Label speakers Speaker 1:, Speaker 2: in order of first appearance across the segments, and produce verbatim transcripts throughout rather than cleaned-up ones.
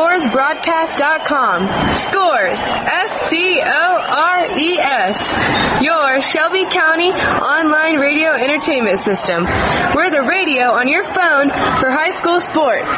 Speaker 1: scores broadcast dot com. Scores, S C O R E S. Your Shelby County online radio entertainment system. We're the radio on your phone for high school sports.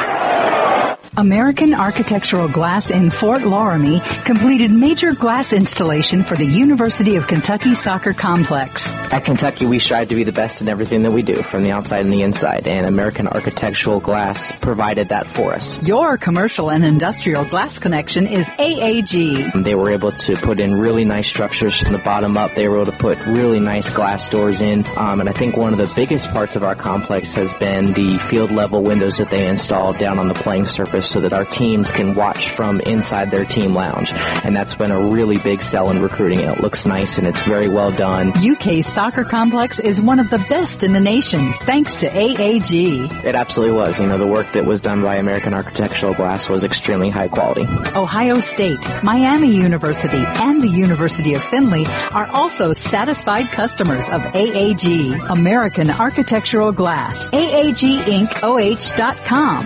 Speaker 2: American Architectural Glass in Fort Loramie completed major glass installation for the University of Kentucky Soccer Complex.
Speaker 3: At Kentucky, we strive to be the best in everything that we do, from the outside and the inside, and American Architectural Glass provided that for us.
Speaker 2: Your commercial and industrial glass connection is A A G.
Speaker 3: They were able to put in really nice structures from the bottom up. They were able to put really nice glass doors in, um, and I think one of the biggest parts of our complex has been the field-level windows that they installed down on the playing surface, so that our teams can watch from inside their team lounge. And that's been a really big sell in recruiting, and it looks nice and it's very well done.
Speaker 2: U K's soccer complex is one of the best in the nation, thanks to A A G.
Speaker 3: It absolutely was. You know, the work that was done by American Architectural Glass was extremely high quality.
Speaker 2: Ohio State, Miami University, and the University of Findlay are also satisfied customers of A A G, American Architectural Glass. A A G Inc O H dot com.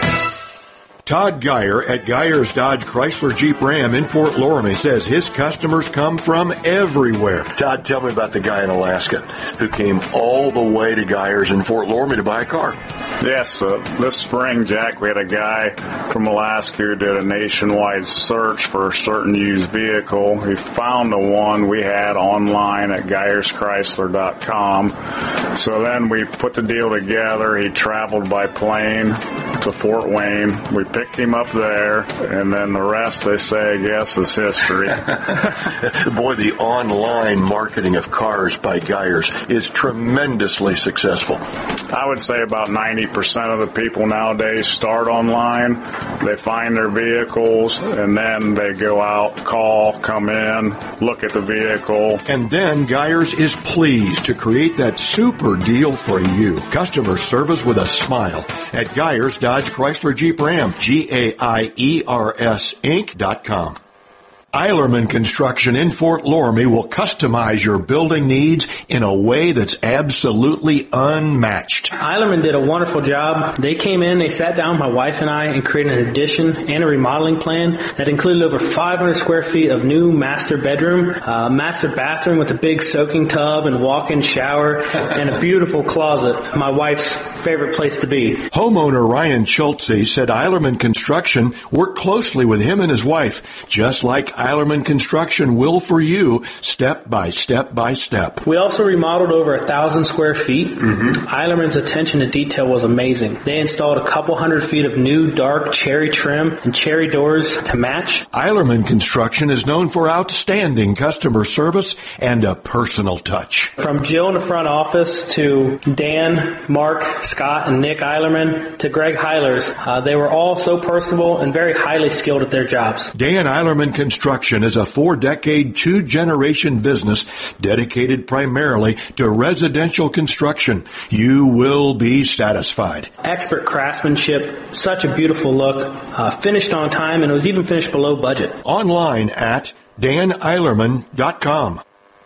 Speaker 4: Todd Geyer at Geyer's Dodge Chrysler Jeep Ram in Fort Loramie says his customers come from everywhere.
Speaker 5: Todd, tell me about the guy in Alaska who came all the way to Geyer's in Fort Loramie to buy a car.
Speaker 6: Yes, uh, this spring, Jack, we had a guy from Alaska who did a nationwide search for a certain used vehicle. He found the one we had online at Geyers Chrysler dot com. So then we put the deal together. He traveled by plane to Fort Wayne. We picked him up there, and then the rest, they say, I guess, is history.
Speaker 5: Boy, the online marketing of cars by Geyers is tremendously successful.
Speaker 6: I would say about ninety percent of the people nowadays start online. They find their vehicles, and then they go out, call, come in, look at the vehicle.
Speaker 4: And then Geyers is pleased to create that super deal for you. Customer service with a smile at Geyers Dodge Chrysler Jeep Ram. G A I E R S Inc dot com. Eilerman Construction in Fort Loramie will customize your building needs in a way that's absolutely unmatched.
Speaker 7: Eilerman did a wonderful job. They came in, they sat down, my wife and I, and created an addition and a remodeling plan that included over five hundred square feet of new master bedroom, uh, master bathroom with a big soaking tub and walk-in shower, and a beautiful closet, my wife's favorite place to be.
Speaker 4: Homeowner Ryan Schultze said Eilerman Construction worked closely with him and his wife, just like Eilerman Construction will for you, step by step by step.
Speaker 7: We also remodeled over a thousand square feet. Mm-hmm. Eilerman's attention to detail was amazing. They installed a couple hundred feet of new dark cherry trim and cherry doors to match.
Speaker 4: Eilerman Construction is known for outstanding customer service and a personal touch.
Speaker 7: From Jill in the front office to Dan, Mark, Scott, and Nick Eilerman to Greg Heilers, uh, they were all so personable and very highly skilled at their jobs.
Speaker 4: Dan Eilerman Construction is a four-decade, two-generation business dedicated primarily to residential construction. You will be satisfied.
Speaker 7: Expert craftsmanship, such a beautiful look, uh, finished on time, and it was even finished below budget.
Speaker 4: Online at Dan Eilerman dot com.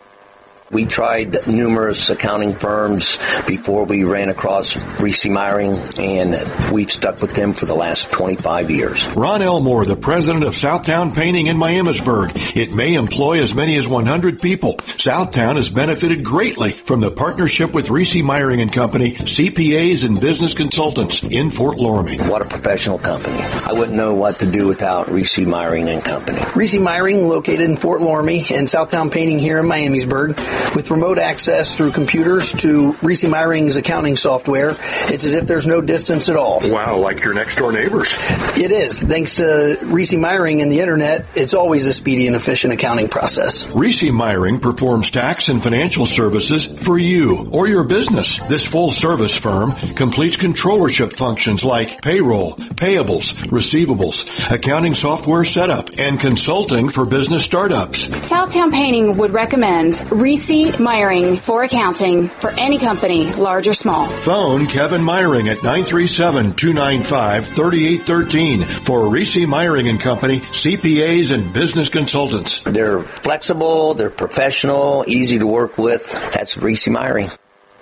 Speaker 8: We tried numerous accounting firms before we ran across Reese Meyering, and we've stuck with them for the last twenty-five years.
Speaker 4: Ron Elmore, the president of Southtown Painting in Miamisburg. It may employ as many as one hundred people. Southtown has benefited greatly from the partnership with Reese Meyering and Company, C P As and business consultants in Fort Loramie.
Speaker 8: What a professional company. I wouldn't know what to do without Reese Meyering and Company.
Speaker 9: Reese Meyering, located in Fort Loramie, and Southtown Painting here in Miamisburg. With remote access through computers to Reese Meyering's accounting software, it's as if there's no distance at all.
Speaker 5: Wow, like your next-door neighbors.
Speaker 9: It is. Thanks to Reese Meyering and the Internet, it's always a speedy and efficient accounting process.
Speaker 4: Reese Meyering performs tax and financial services for you or your business. This full-service firm completes controllership functions like payroll, payables, receivables, accounting software setup, and consulting for business startups.
Speaker 10: Southtown Painting would recommend Reese Meyering for accounting for any company, large or small.
Speaker 4: Phone Kevin Meyering at nine three seven, two nine five, three eight one three for Reese Meyering and Company, C P As and business consultants.
Speaker 8: They're flexible, they're professional, easy to work with. That's Reese Meyering.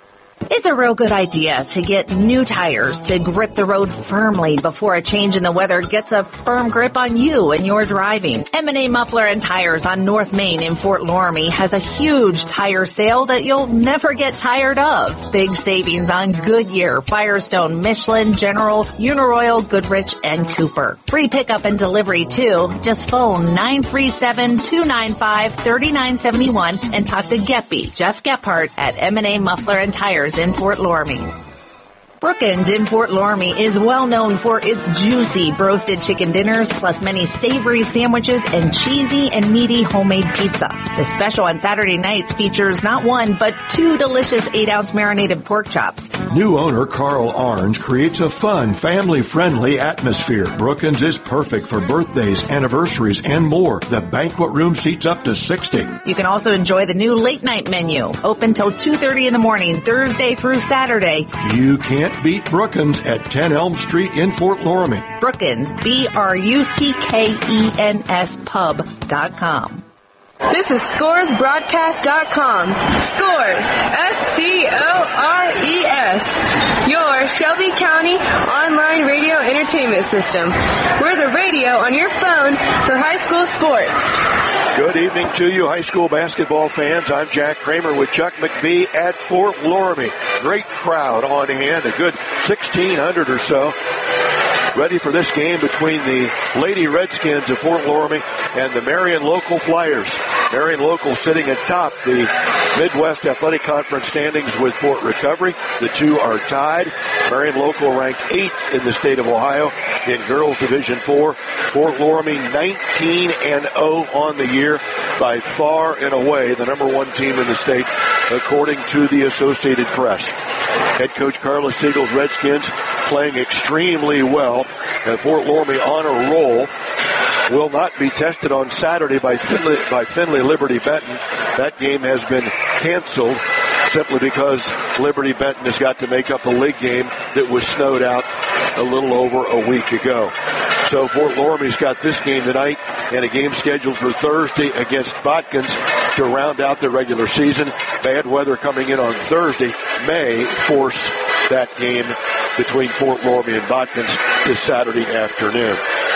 Speaker 11: It's a real good idea to get new tires to grip the road firmly before a change in the weather gets a firm grip on you and your driving. M and A Muffler and Tires on North Main in Fort Loramie has a huge tire sale that you'll never get tired of. Big savings on Goodyear, Firestone, Michelin, General, Uniroyal, Goodrich, and Cooper. Free pickup and delivery too. Just phone nine three seven, two nine five, three nine seven one and talk to Geppy, Jeff Gephardt at M and A Muffler and Tires in Fort Loramie. Brookins in Fort Loramie is well known for its juicy broasted chicken dinners, plus many savory sandwiches and cheesy and meaty homemade pizza. The special on Saturday nights features not one, but two delicious eight ounce marinated pork chops.
Speaker 4: New owner Carl Arns creates a fun, family-friendly atmosphere. Brookins is perfect for birthdays, anniversaries, and more. The banquet room seats up to sixty.
Speaker 11: You can also enjoy the new late night menu, open till two thirty in the morning, Thursday through Saturday.
Speaker 4: You can't beat Brookins at ten Elm Street in Fort Loramie.
Speaker 11: Brookins, B R U C K E N S pub dot com.
Speaker 1: This is Scores Broadcast dot com. Scores, S C O R E S. Your Shelby County online radio entertainment system. We're the radio on your phone for high school sports.
Speaker 4: Good evening to you, high school basketball fans. I'm Jack Kramer with Chuck McBee at Fort Loramie. Great crowd on hand, a good sixteen hundred or so. Ready for this game between the Lady Redskins of Fort Loramie and the Marion Local Flyers. Marion Local sitting atop the Midwest Athletic Conference standings with Fort Recovery. The two are tied. Marion Local ranked eighth in the state of Ohio in Girls Division four. Fort Loramie nineteen and oh on the year, by far and away the number one team in the state, according to the Associated Press. Head coach Carla Siegel's Redskins playing extremely well, and Fort Loramie on a roll. Will not be tested on Saturday by Finley, by Finley Liberty Benton. That game has been canceled simply because Liberty Benton has got to make up a league game that was snowed out a little over a week ago. So Fort Loramie's got this game tonight and a game scheduled for Thursday against Botkins to round out the regular season. Bad weather coming in on Thursday may force that game between Fort Loramie and Botkins to Saturday afternoon.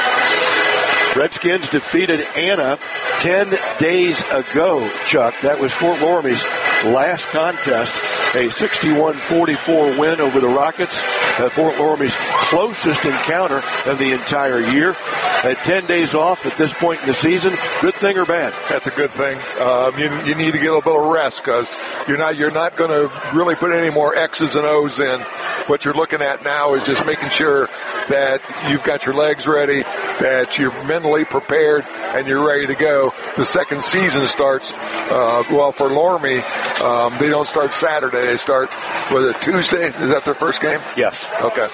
Speaker 4: Redskins defeated Anna ten days ago, Chuck. That was Fort Loramie's last contest, a sixty-one forty-four win over the Rockets. Uh, Fort Loramie's closest encounter of the entire year. At ten days off at this point in the season, good thing or bad?
Speaker 12: That's a good thing. Um, you, you need to get a little bit of rest because you're not you're not going to really put any more X's and O's in. What you're looking at now is just making sure that you've got your legs ready, that you're mentally prepared, and you're ready to go. The second season starts, uh, well, for Loramie, um, they don't start Saturday. They start, was it Tuesday? Is that their first game?
Speaker 4: Yes.
Speaker 12: Okay.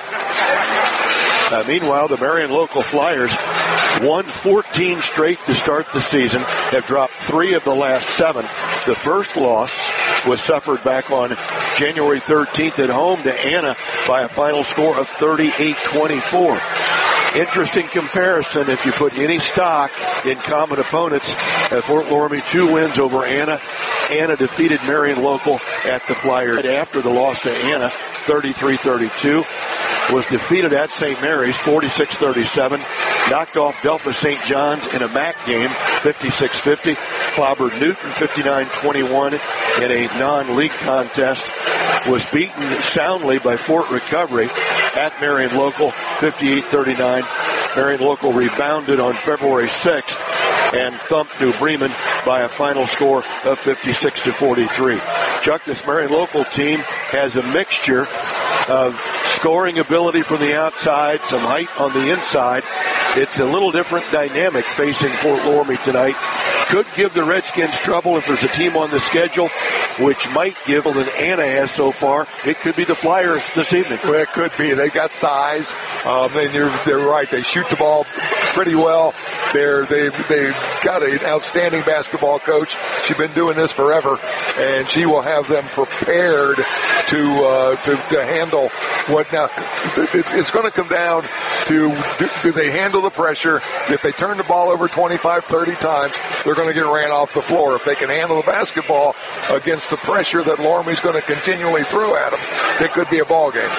Speaker 4: Uh, meanwhile, the Marion Local Flyers won fourteen straight to start the season, have dropped three of the last seven. The first loss was suffered back on January thirteenth at home to Anna by a final score of thirty-eight twenty-four. Interesting comparison if you put any stock in common opponents. At Fort Loramie, two wins over Anna. Anna defeated Marion Local at the Flyers after the loss to Anna, thirty-three thirty-two. Was defeated at Saint Mary's, forty-six thirty-seven. Knocked off Delphos Saint John's in a M A C game, fifty-six fifty. Clobbered Newton, fifty-nine twenty-one in a non-league contest. Was beaten soundly by Fort Recovery at Marion Local, fifty-eight thirty-nine. Marion Local rebounded on February sixth and thumped New Bremen by a final score of fifty-six to forty-three. Chuck, this Marion Local team has a mixture of scoring ability from the outside, some height on the inside. It's a little different dynamic facing Fort Loramie tonight. Could give the Redskins trouble if there's a team on the schedule, which might give than Anna has so far. It could be the Flyers this evening.
Speaker 12: Well, it could be. They've got size. Um, and you're, they're right. They shoot the ball pretty well. They're, they've, they've got an outstanding basketball coach. She's been doing this forever, and she will have them prepared to uh, to, to handle what now. It's, it's going to come down to do, do they handle the pressure? If they turn the ball over twenty-five, thirty times, they're going to get ran off the floor. If they can handle the basketball against the pressure that Loramie's going to continually throw at them, it could be a ball game.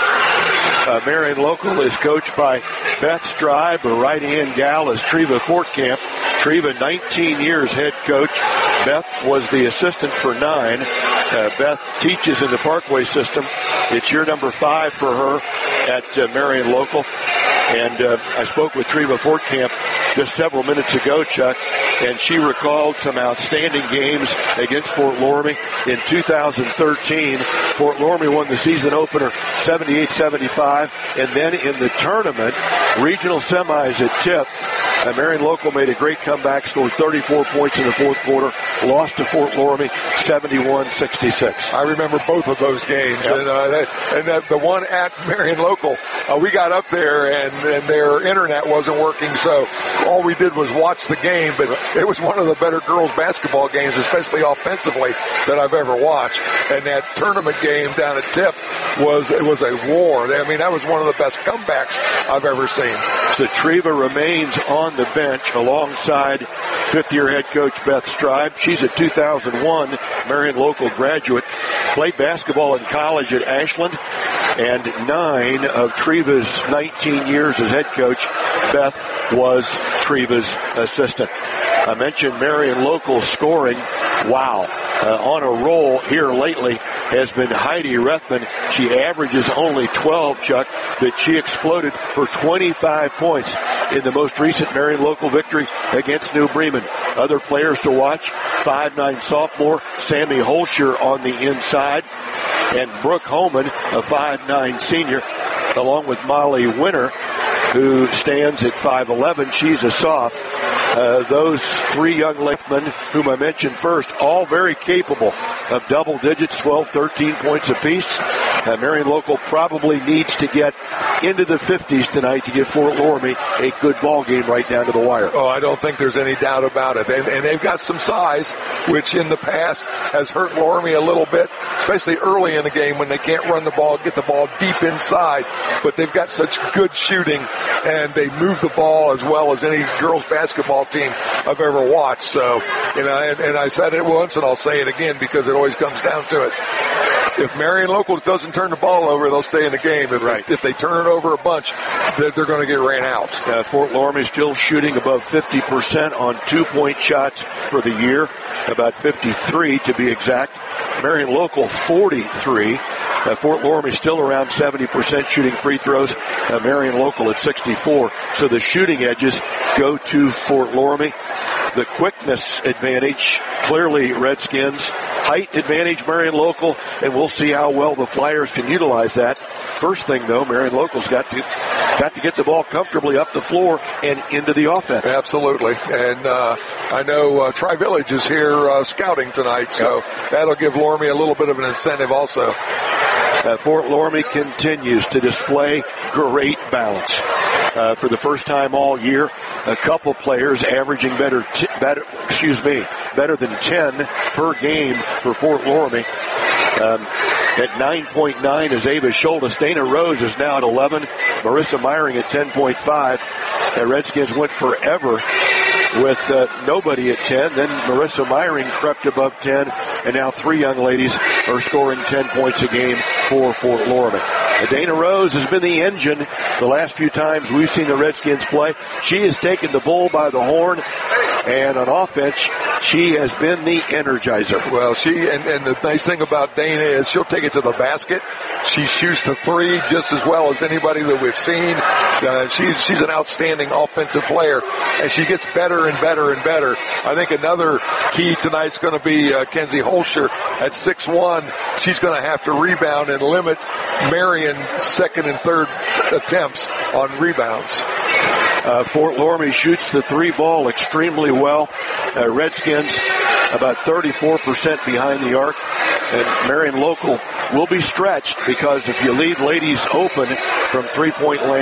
Speaker 4: Uh, Marion Local is coached by Beth Stribe. Her right-hand gal is Treva Fortcamp. Treva, nineteen years head coach. Beth was the assistant for nine. Uh, Beth teaches in the Parkway system. It's year number five for her at uh, Marion Local. And uh, I spoke with Treva Fortcamp just several minutes ago, Chuck, and she recalled some outstanding games against Fort Loramie. In two thousand thirteen, Fort Loramie won the season opener seventy-eight seventy-five, and then in the tournament, regional semis at Tip, uh, Marion Local made a great comeback, scored thirty-four points in the fourth quarter, lost to Fort Loramie seventy-one sixty-six.
Speaker 12: I remember both of those games, yep. and, uh, that, and that, the one at Marion Local, uh, we got up there and, and their internet wasn't working, so all we did was watch the game, but it was one of the better girls basketball games, especially offensively, that I've ever watched. And that tournament game down at Tip was, it was a war. I mean, that was one of the best comebacks I've ever seen.
Speaker 4: So Treva remains on the bench alongside fifth-year head coach Beth Stribe. She's a two thousand one Marion Local graduate, played basketball in college at Ashland, and nine of Treva's nineteen years as head coach, Beth was Treva's assistant. I mentioned Marion Local scoring. Wow. Uh, on a roll here lately has been Heidi Rethman. She averages only twelve, Chuck, but she exploded for twenty-five points in the most recent Marion Local victory against New Bremen. Other players to watch, five nine sophomore Sammy Holscher on the inside, and Brooke Holman, a five nine senior, along with Molly Winter, who stands at five eleven. She's a soph. Uh, those three young Lakemen, whom I mentioned first, all very capable of double digits, twelve, thirteen points apiece. Uh, Marion Local probably needs to get into the fifties tonight to give Fort Loramie a good ball game right down to the wire.
Speaker 12: Oh, I don't think there's any doubt about it. And, and they've got some size, which in the past has hurt Loramie a little bit, especially early in the game when they can't run the ball, get the ball deep inside. But they've got such good shooting, and they move the ball as well as any girls basketball team I've ever watched. So, you know, and, and I said it once and I'll say it again because it always comes down to it. If Marion Local doesn't turn the ball over, they'll stay in the game. If, right. if they turn it over a bunch, they're, they're going to get ran out.
Speaker 4: Uh, Fort Loramie still shooting above fifty percent on two-point shots for the year, about fifty-three to be exact. Marion Local forty-three. Uh, Fort Loramie still around seventy percent shooting free throws. Uh, Marion Local at sixty-four. So the shooting edges go to Fort Loramie. The quickness advantage, clearly Redskins. Height advantage, Marion Local, and we'll see how well the Flyers can utilize that. First thing, though, Marion Local's got to got to get the ball comfortably up the floor and into the offense.
Speaker 12: Absolutely. And uh, I know uh, Tri-Village is here uh, scouting tonight, so yep. that'll give Loramie a little bit of an incentive also.
Speaker 4: Uh, Fort Loramie continues to display great balance. Uh, for the first time all year, a couple players averaging better, t- better, excuse me, better than ten per game for Fort Loramie. Um, at nine point nine is Ava Schultes. Dana Rose is now at eleven. Marissa Meyering at ten point five. The Redskins went forever with uh, nobody at ten. Then Marissa Meyering crept above ten, and now three young ladies are scoring ten points a game for Fort Loramie. Dana Rose has been the engine the last few times we've seen the Redskins play. She has taken the bull by the horn, and on offense, she has been the energizer.
Speaker 12: Well, she and, and the nice thing about Dana is she'll take it to the basket. She shoots the three just as well as anybody that we've seen. Uh, she's she's an outstanding offensive player, and she gets better and better and better. I think another key tonight's going to be uh, Kenzie Holscher at six one. She's going to have to rebound and limit Marion second and third attempts on rebounds.
Speaker 4: Uh, Fort Loramie shoots the three ball extremely well. Uh, Redskins about thirty-four percent behind the arc. And Marion Local will be stretched because if you leave ladies open from three-point land,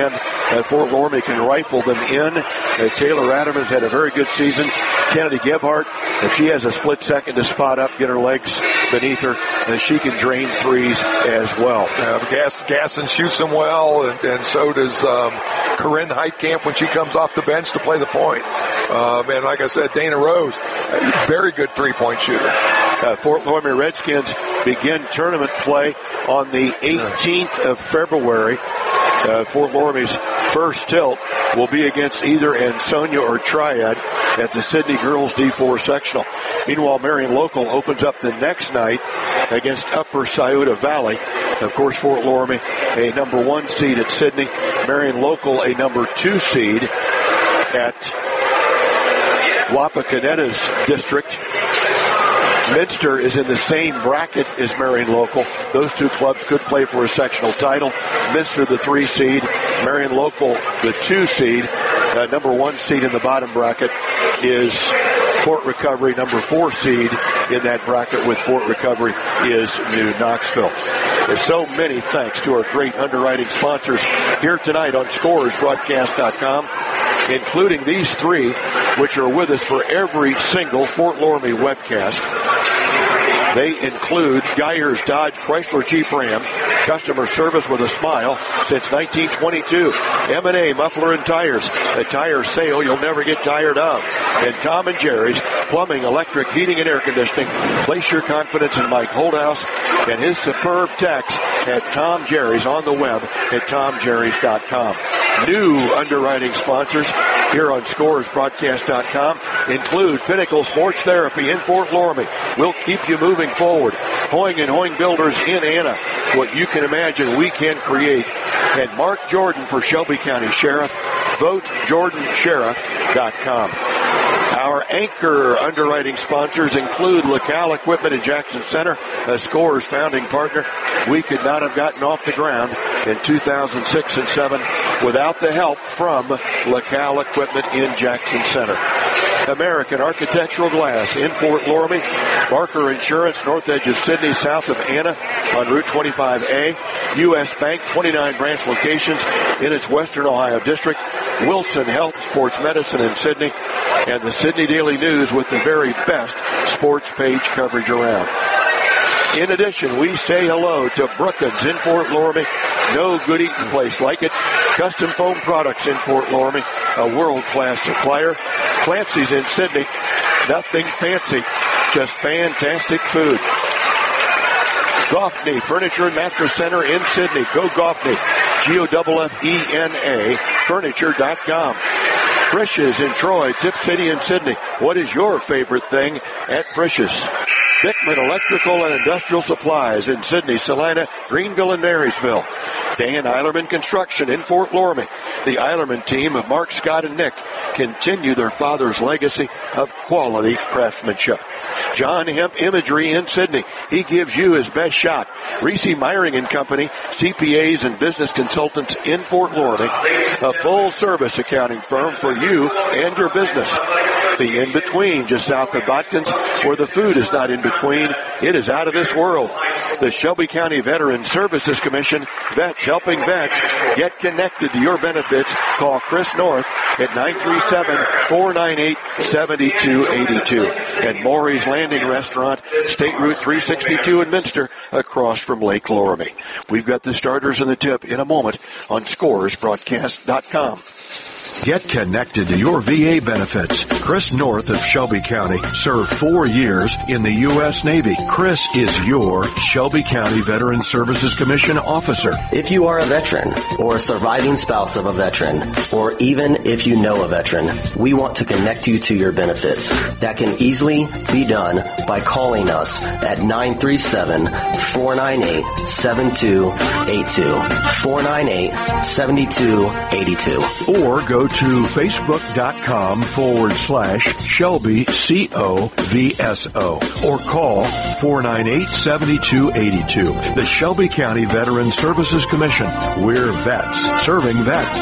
Speaker 4: uh, Fort Loramie can rifle them in. Uh, Taylor Adams had a very good season. Kennedy Gebhardt, if she has a split second to spot up, get her legs beneath her, and she can drain threes as well.
Speaker 12: Uh, Gass, Gasson shoots them well, and, and so does um, Corinne Heitkamp when she comes off the bench to play the point. Um, and like I said, Dana Rose, a very good three-point shooter.
Speaker 4: Uh, Fort Loramie Redskins begin tournament play on the eighteenth of February. Uh, Fort Loramie's first tilt will be against either Ansonia or Triad at the Sydney Girls D four Sectional. Meanwhile, Marion Local opens up the next night against Upper Scioto Valley. Of course, Fort Loramie, a number one seed at Sydney. Marion Local, a number two seed at Wapakoneta's district. Minster is in the same bracket as Marion Local. Those two clubs could play for a sectional title. Minster, the three seed. Marion Local, the two seed. Uh, number one seed in the bottom bracket is Fort Recovery. Number four seed in that bracket with Fort Recovery is New Knoxville. There's so many thanks to our great underwriting sponsors here tonight on Scores Broadcast dot com, including these three, which are with us for every single Fort Loramie webcast. They include Geyers Dodge Chrysler Jeep Ram, customer service with a smile since nineteen twenty-two. M and A Muffler and Tires, a tire sale you'll never get tired of. And Tom and Jerry's Plumbing, Electric, Heating, and Air Conditioning. Place your confidence in Mike Holdhouse and his superb techs at Tom Jerry's on the web at tom jerrys dot com. New underwriting sponsors here on Scores Broadcast dot com include Pinnacle Sports Therapy in Fort Loramie. We'll keep you moving forward. Hoying and Hoying Builders in Anna. What you can imagine we can create. And Mark Jordan for Shelby County Sheriff. vote jordan sheriff dot com. Our anchor underwriting sponsors include LaCal Equipment in Jackson Center, a Scores founding partner. We could not have gotten off the ground in two thousand six and seven without the help from LaCal Equipment in Jackson Center. American Architectural Glass in Fort Loramie. Barker Insurance, north edge of Sydney, south of Anna on Route twenty-five A. U S Bank, twenty-nine branch locations in its Western Ohio district. Wilson Health, Sports Medicine in Sydney. And the Sydney Daily News with the very best sports page coverage around. In addition, we say hello to Brookins in Fort Loramie. No good eating place like it. Custom Foam Products in Fort Loramie, a world-class supplier. Clancy's in Sydney. Nothing fancy, just fantastic food. Goffney Furniture and Mattress Center in Sydney. Go Goffney. G O F F E N A Furniture dot com. Frisch's in Troy, Tip City in Sydney. What is your favorite thing at Frisch's? Dickman Electrical and Industrial Supplies in Sydney, Salina, Greenville, and Marysville. Dan Eilerman Construction in Fort Loramie. The Eilerman team of Mark, Scott, and Nick continue their father's legacy of quality craftsmanship. John Hemp Imagery in Sydney. He gives you his best shot. Reese Myring and Company, C P As and business consultants in Fort Loramie. A full-service accounting firm for you and your business. The In-Between, just south of Botkins, where the food is not in between, it is out of this world. The Shelby County Veteran Services Commission, Vets Helping Vets. Get connected to your benefits. Call Chris North at nine three seven, four nine eight, seven two eight two. And Maury's Landing Restaurant, State Route three sixty-two in Minster, across from Lake Loramie. We've got the starters and the tip in a moment on Scores Broadcast dot com. Get connected to your V A benefits. Chris North of Shelby County served four years in the U S Navy. Chris is your Shelby County Veteran Services Commission officer.
Speaker 13: If you are a veteran or a surviving spouse of a veteran, or even if you know a veteran, we want to connect you to your benefits. That can easily be done by calling us at nine three seven, four nine eight, seven two eight two. four nine eight, seven two eight two.
Speaker 4: Or go to facebook.com forward slash Shelby C O V S O or call four nine eight, seven two eight two. The Shelby County Veteran Services Commission. We're vets serving vets.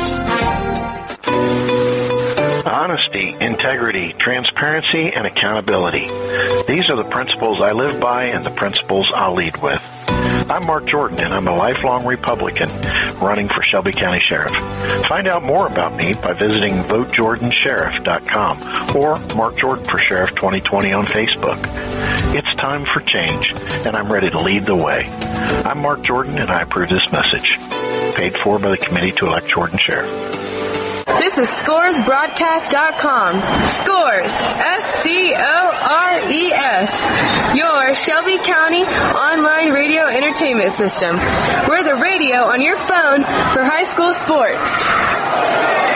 Speaker 14: Honesty, integrity, transparency, and accountability. These are the principles I live by and the principles I'll lead with. I'm Mark Jordan, and I'm a lifelong Republican running for Shelby County Sheriff. Find out more about me by visiting vote jordan sheriff dot com or Mark Jordan for Sheriff twenty twenty on Facebook. It's time for change, and I'm ready to lead the way. I'm Mark Jordan, and I approve this message. Paid for by the Committee to Elect Jordan Sheriff.
Speaker 1: This is scores broadcast dot com. Scores, S C O R E S. Your Shelby County online radio entertainment system. We're the radio on your phone for high school sports.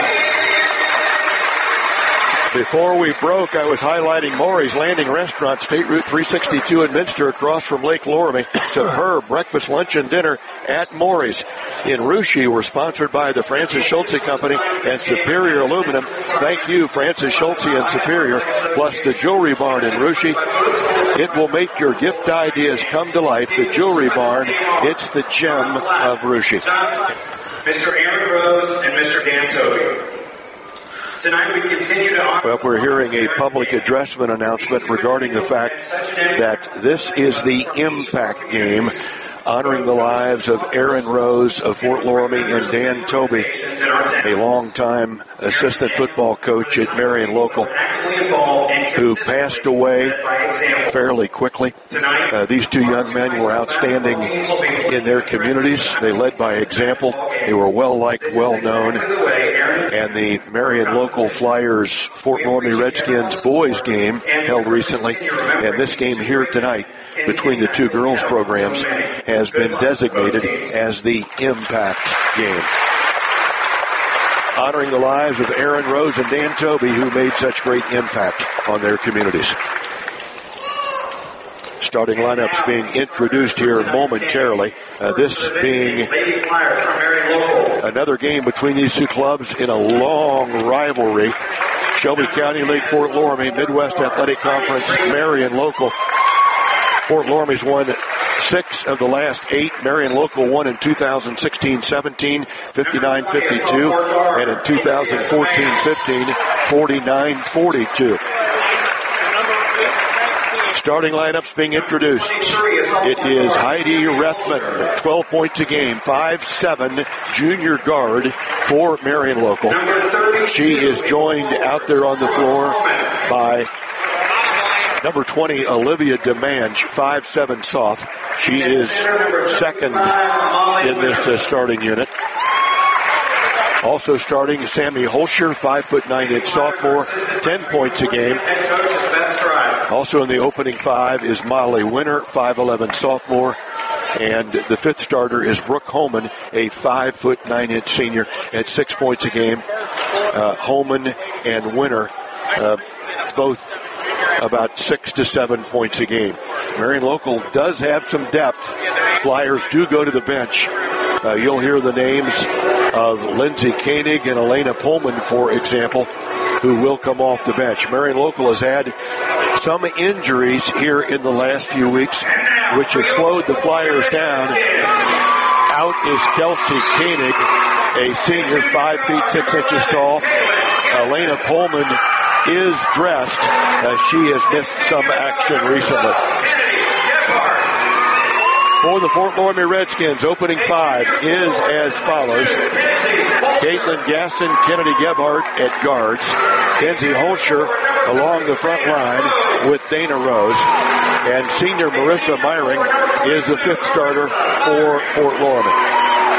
Speaker 4: Before we broke, I was highlighting Maury's Landing Restaurant, State Route three sixty-two in Minster, across from Lake Loramie. Superb breakfast, lunch, and dinner at Maury's. In Russia, we're sponsored by the Francis Schultze Company and Superior Aluminum. Thank you, Francis Schultze and Superior, plus the Jewelry Barn in Russia. It will make your gift ideas come to life. The Jewelry Barn, it's the gem of Russia.
Speaker 15: Mister Aaron Rose and Mister Dan Toby. Tonight we continue to honor.
Speaker 4: Well, we're hearing a public addressment announcement regarding the fact that this is the Impact Game, honoring the lives of Aaron Rose of Fort Loramie and Dan Toby, a longtime assistant football coach at Marion Local, who passed away fairly quickly. Uh, these two young men were outstanding in their communities. They led by example. They were well-liked, well-known. And the Marion Local Flyers Fort Loramie Redskins boys game held recently, and this game here tonight between the two girls programs has been designated as the Impact Game, honoring the lives of Aaron Rose and Dan Toby, who made such great impact on their communities. Starting lineups being introduced here momentarily. Uh, this being another game between these two clubs in a long rivalry. Shelby County, Lake Fort Loramie, Midwest Athletic Conference, Marion Local. Fort Loramie's won six of the last eight. Marion Local won in two thousand sixteen seventeen, fifty-nine fifty-two, and in two thousand fourteen fifteen, forty-nine forty-two. Starting lineups being introduced. It is Heidi Rethman, twelve points a game, five seven, junior guard for Marion Local. She is joined out there on the floor by number twenty, Olivia Demange, five seven soft. She is second in this uh, starting unit. Also starting, Sammy Holscher, five foot nine inch sophomore, ten points a game. Also in the opening five is Molly Winter, five eleven sophomore. And the fifth starter is Brooke Holman, a five foot nine inch senior at six points a game. Uh, Holman and Winter, uh, both about six to seven points a game. Marion Local does have some depth. Flyers do go to the bench. Uh, you'll hear the names of Lindsay Koenig and Elena Pullman, for example, who will come off the bench. Marion Local has had some injuries here in the last few weeks, which has slowed the Flyers down. Out is Kelsey Koenig, a senior, five feet six inches tall. Elena Pullman is dressed as she has missed some action recently. For the Fort Loramie Redskins, opening five is as follows. Caitlin Gaston, Kennedy Gebhardt at guards. Kenzie Holscher along the front line with Dana Rose. And senior Marissa Myring is the fifth starter for Fort Loramie.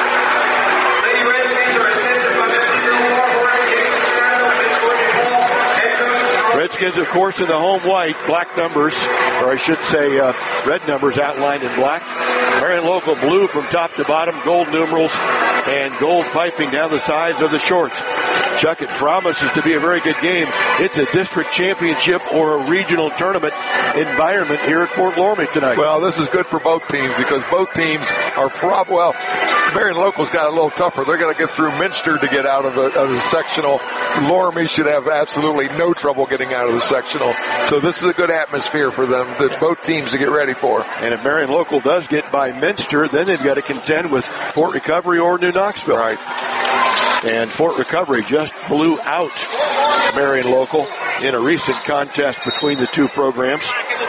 Speaker 4: Redskins, of course, in the home white, black numbers, or I should say uh, red numbers outlined in black. Marion Local blue from top to bottom, gold numerals, and gold piping down the sides of the shorts. Chuck, it promises to be a very good game. It's a district championship or a regional tournament environment here at Fort Loramie tonight.
Speaker 12: Well, this is good for both teams because both teams are prob- well, Marion Local's got a little tougher. They're going to get through Minster to get out of the, of the sectional. Loramie should have absolutely no trouble getting out of the sectional. So this is a good atmosphere for them, that both teams to get ready for.
Speaker 4: And if Marion Local does get by Minster, then they've got to contend with Fort Recovery or New Knoxville.
Speaker 12: Right.
Speaker 4: And Fort Recovery just blew out Marion Local in a recent contest between the two programs.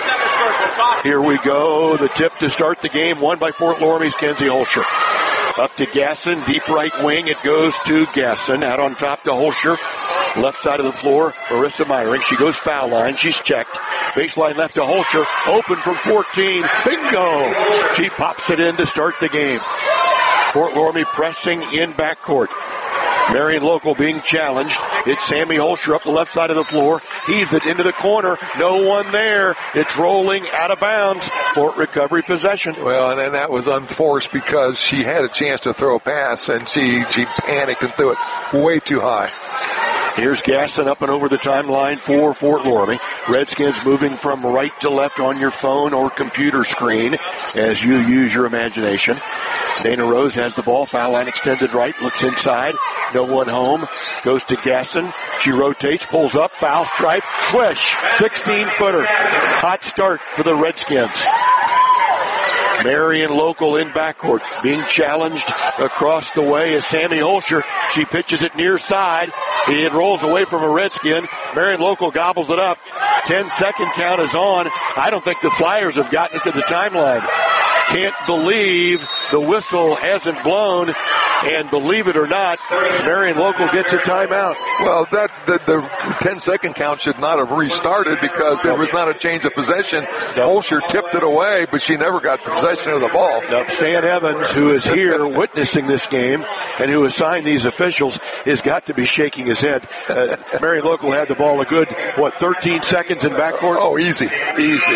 Speaker 4: Here we go. The tip to start the game, won by Fort Loramie's Kenzie Holscher. Up to Gasson, deep right wing. It goes to Gasson. Out on top to Holscher. Left side of the floor, Marissa Meyering. She goes foul line. She's checked. Baseline left to Holscher. Open from fourteen. Bingo! She pops it in to start the game. Fort Loramie pressing in backcourt. Marion Local being challenged. It's Sammy Holscher up the left side of the floor. Heaves it into the corner. No one there. It's rolling out of bounds. Fort recovery possession.
Speaker 12: Well, and then that was unforced because she had a chance to throw a pass, and she, she panicked and threw it way too high.
Speaker 4: Here's Gasson up and over the timeline for Fort Loramie. Redskins moving from right to left on your phone or computer screen as you use your imagination. Dana Rose has the ball. Foul line extended right. Looks inside. No one home. Goes to Gasson. She rotates. Pulls up. Foul stripe. Swish. sixteen-footer. Hot start for the Redskins. Marion Local in backcourt. Being challenged across the way is Sammy Holscher. She pitches it near side. It rolls away from a Redskin. Marion Local gobbles it up. ten-second count is on. I don't think the Flyers have gotten it to the timeline. Can't believe the whistle hasn't blown. And believe it or not, Marion Local gets a timeout.
Speaker 12: Well, that the, the ten-second count should not have restarted because there was not a change of possession. Holscher tipped it away, but she never got possession of the ball.
Speaker 4: Now, Stan Evans, who is here witnessing this game and who assigned these officials, has got to be shaking his head. Uh, Marion Local had the ball a good, what, thirteen seconds in backcourt?
Speaker 12: Oh, easy, easy.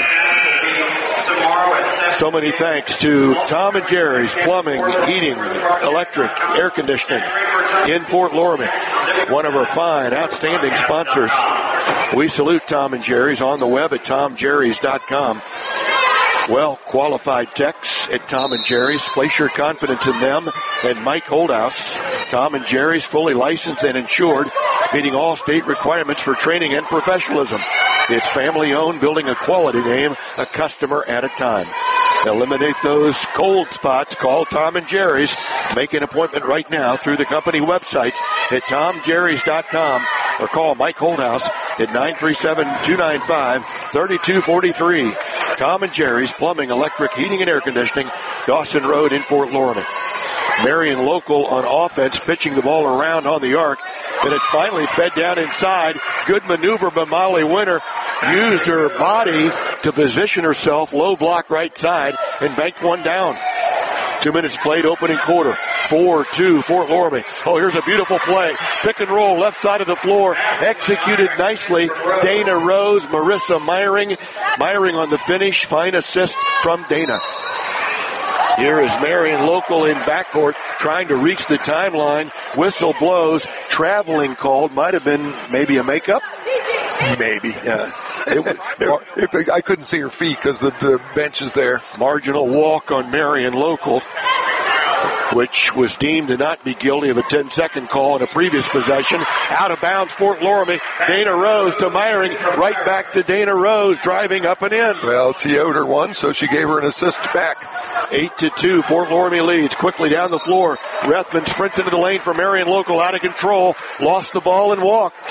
Speaker 4: So many thanks to Tom and Jerry's Plumbing, Heating, Electric, Air Conditioning in Fort Loramie. One of our fine, outstanding sponsors. We salute Tom and Jerry's on the web at tom jerrys dot com. Well-qualified techs at Tom and Jerry's. Place your confidence in them and Mike Holdhouse. Tom and Jerry's, fully licensed and insured, meeting all state requirements for training and professionalism. It's family-owned, building a quality name, a customer at a time. Eliminate those cold spots. Call Tom and Jerry's. Make an appointment right now through the company website at tom jerrys dot com or call Mike Holdhouse at nine three seven, two nine five, three two four three. Tom and Jerry's Plumbing, Electric, Heating, and Air Conditioning, Dawson Road in Fort Loramie. Marion Local on offense, pitching the ball around on the arc, and it's finally fed down inside. Good maneuver by Molly Winter. Used her body to position herself, low block right side, and banked one down. Two minutes played, opening quarter. four two, Fort Loramie. Oh, here's a beautiful play. Pick and roll, left side of the floor. Executed nicely. Dana Rose, Marissa Meyering. Meyering on the finish. Fine assist from Dana. Here is Marion Local in backcourt, trying to reach the timeline. Whistle blows. Traveling called. Might have been maybe a makeup.
Speaker 12: Maybe. Yeah. It, it, it, I couldn't see her feet because the, the bench is there.
Speaker 4: Marginal walk on Marion Local, which was deemed to not be guilty of a ten-second call in a previous possession. Out of bounds, Fort Loramie. Dana Rose to Meyering. Right back to Dana Rose, driving up and in.
Speaker 12: Well, she owed her one, so she gave her an assist back.
Speaker 4: Eight to two, Fort Loramie leads. Quickly down the floor. Rethman sprints into the lane for Marion Local, out of control. Lost the ball and walked.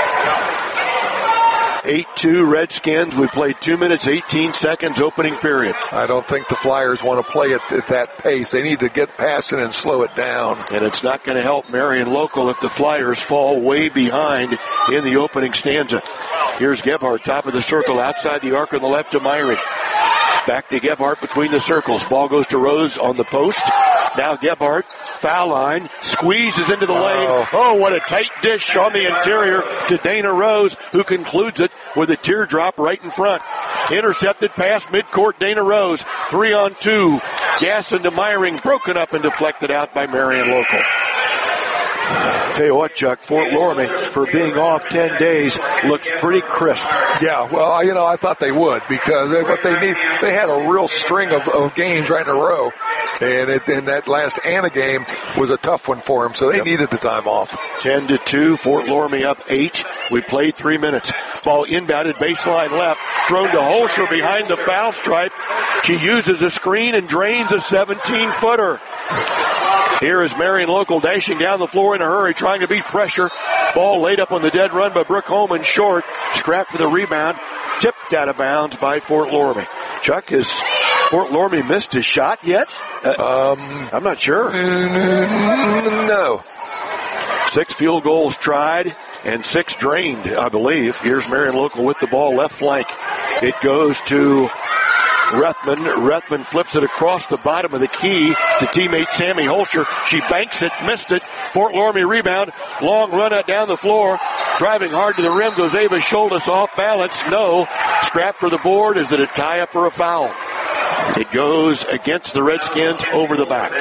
Speaker 4: eight two Redskins. We played two minutes, eighteen seconds, opening period.
Speaker 12: I don't think the Flyers want to play it at that pace. They need to get past it and slow it down.
Speaker 4: And it's not going to help Marion Local if the Flyers fall way behind in the opening stanza. Here's Gebhardt, top of the circle, outside the arc on the left to Meyering. Back to Gebhardt between the circles. Ball goes to Rose on the post. Now Gebhardt, foul line, squeezes into the lane. Oh. oh, what a tight dish on the interior to Dana Rose, who concludes it with a teardrop right in front. Intercepted pass midcourt, Dana Rose. Three on two. Gasson to Meyering, broken up and deflected out by Marion Local. Tell you what, Chuck, Fort Loramie, for being off ten days, looks pretty crisp.
Speaker 12: Yeah, well, you know, I thought they would because they, what they need, they had a real string of, of games right in a row, and, it, and that last Anna game was a tough one for them, so they yep. needed the time off.
Speaker 4: ten to two, Fort Loramie up eight. We played three minutes. Ball inbounded, baseline left, thrown to Holscher behind the foul stripe. She uses a screen and drains a seventeen-footer. Here is Marion Local dashing down the floor in a hurry, trying to beat pressure. Ball laid up on the dead run by Brooke Holman, short. Scrap for the rebound. tipped out of bounds by Fort Loramie. Chuck, has Fort Loramie missed his shot yet? Uh, um, I'm not sure.
Speaker 12: No.
Speaker 4: Six field goals tried and six drained, I believe. Here's Marion Local with the ball, left flank. It goes to Rethman. Rethman flips it across the bottom of the key to teammate Sammy Holscher. She banks it, missed it. Fort Loramie rebound. Long run out down the floor. Driving hard to the rim goes Ava Scholtes, off balance. No. Scrap for the board. Is it a tie-up or a foul? It goes against the Redskins over the back.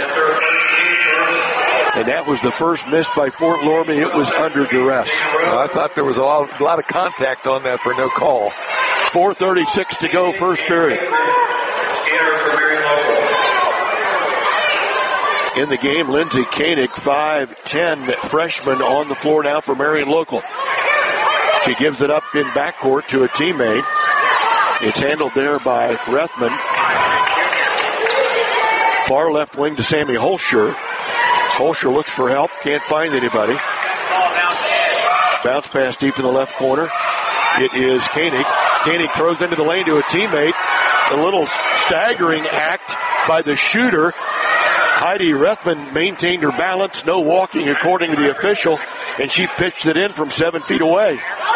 Speaker 4: And that was the first miss by Fort Loramie. It was under duress.
Speaker 12: Well, I thought there was a lot, a lot of contact on that for no call.
Speaker 4: four thirty-six to go, first period. In the game, Lindsay Koenig, five ten freshman on the floor now for Marion Local. She gives it up in backcourt to a teammate. It's handled there by Rethman. Far left wing to Sammy Holscher. Holscher looks for help, can't find anybody. Bounce pass deep in the left corner. It is Koenig. Koenig throws into the lane to a teammate. A little staggering act by the shooter. Heidi Rethman maintained her balance, no walking according to the official, and she pitched it in from seven feet away.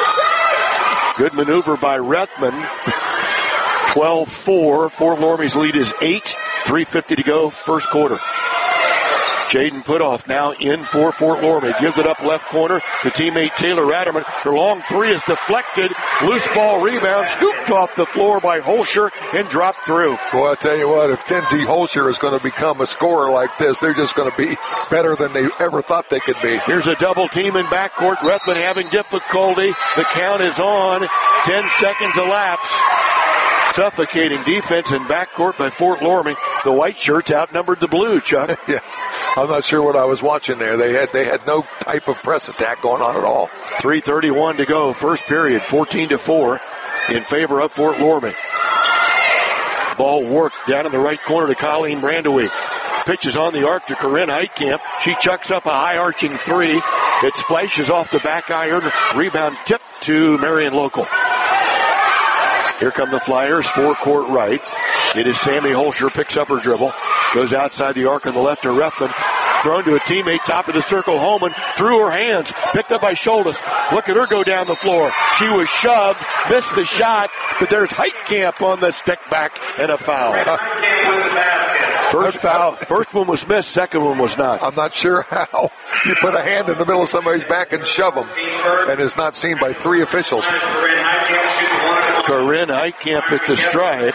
Speaker 4: Good maneuver by Rethman. twelve four. Fort Loramie's lead is eight. three fifty to go, first quarter. Jaden Putoff now in for Fort Loramie. Gives it up left corner to teammate Taylor Ratterman. Her long three is deflected. Loose ball rebound. Scooped off the floor by Holscher and dropped through.
Speaker 12: Boy, I'll tell you what, if Kenzie Holscher is going to become a scorer like this, they're just going to be better than they ever thought they could be.
Speaker 4: Here's a double team in backcourt. Rethman having difficulty. The count is on. Ten seconds elapse. Suffocating defense in backcourt by Fort Loramie. The white shirts outnumbered the blue, Chuck.
Speaker 12: Yeah, I'm not sure what I was watching there. They had they had no type of press attack going on at all.
Speaker 4: three thirty-one to go, first period, fourteen to four in favor of Fort Loramie. Ball worked down in the right corner to Colleen Brandewee. Pitches on the arc to Corinne Heitkamp. She chucks up a high-arching three. It splashes off the back iron. Rebound tipped to Marion Local. Here come the Flyers, four-court right. It is Sammy Holscher, picks up her dribble, goes outside the arc on the left to Rethman. Thrown to a teammate, top of the circle, Holman, through her hands, picked up by Scholtes. Look at her go down the floor. She was shoved, missed the shot, but there's Heitkamp on the stick back and a foul. First foul, first one was missed, second one was not.
Speaker 12: I'm not sure how you put a hand in the middle of somebody's back and shove them, and it's not seen by three officials.
Speaker 4: Corinne Heitkamp at the stripe.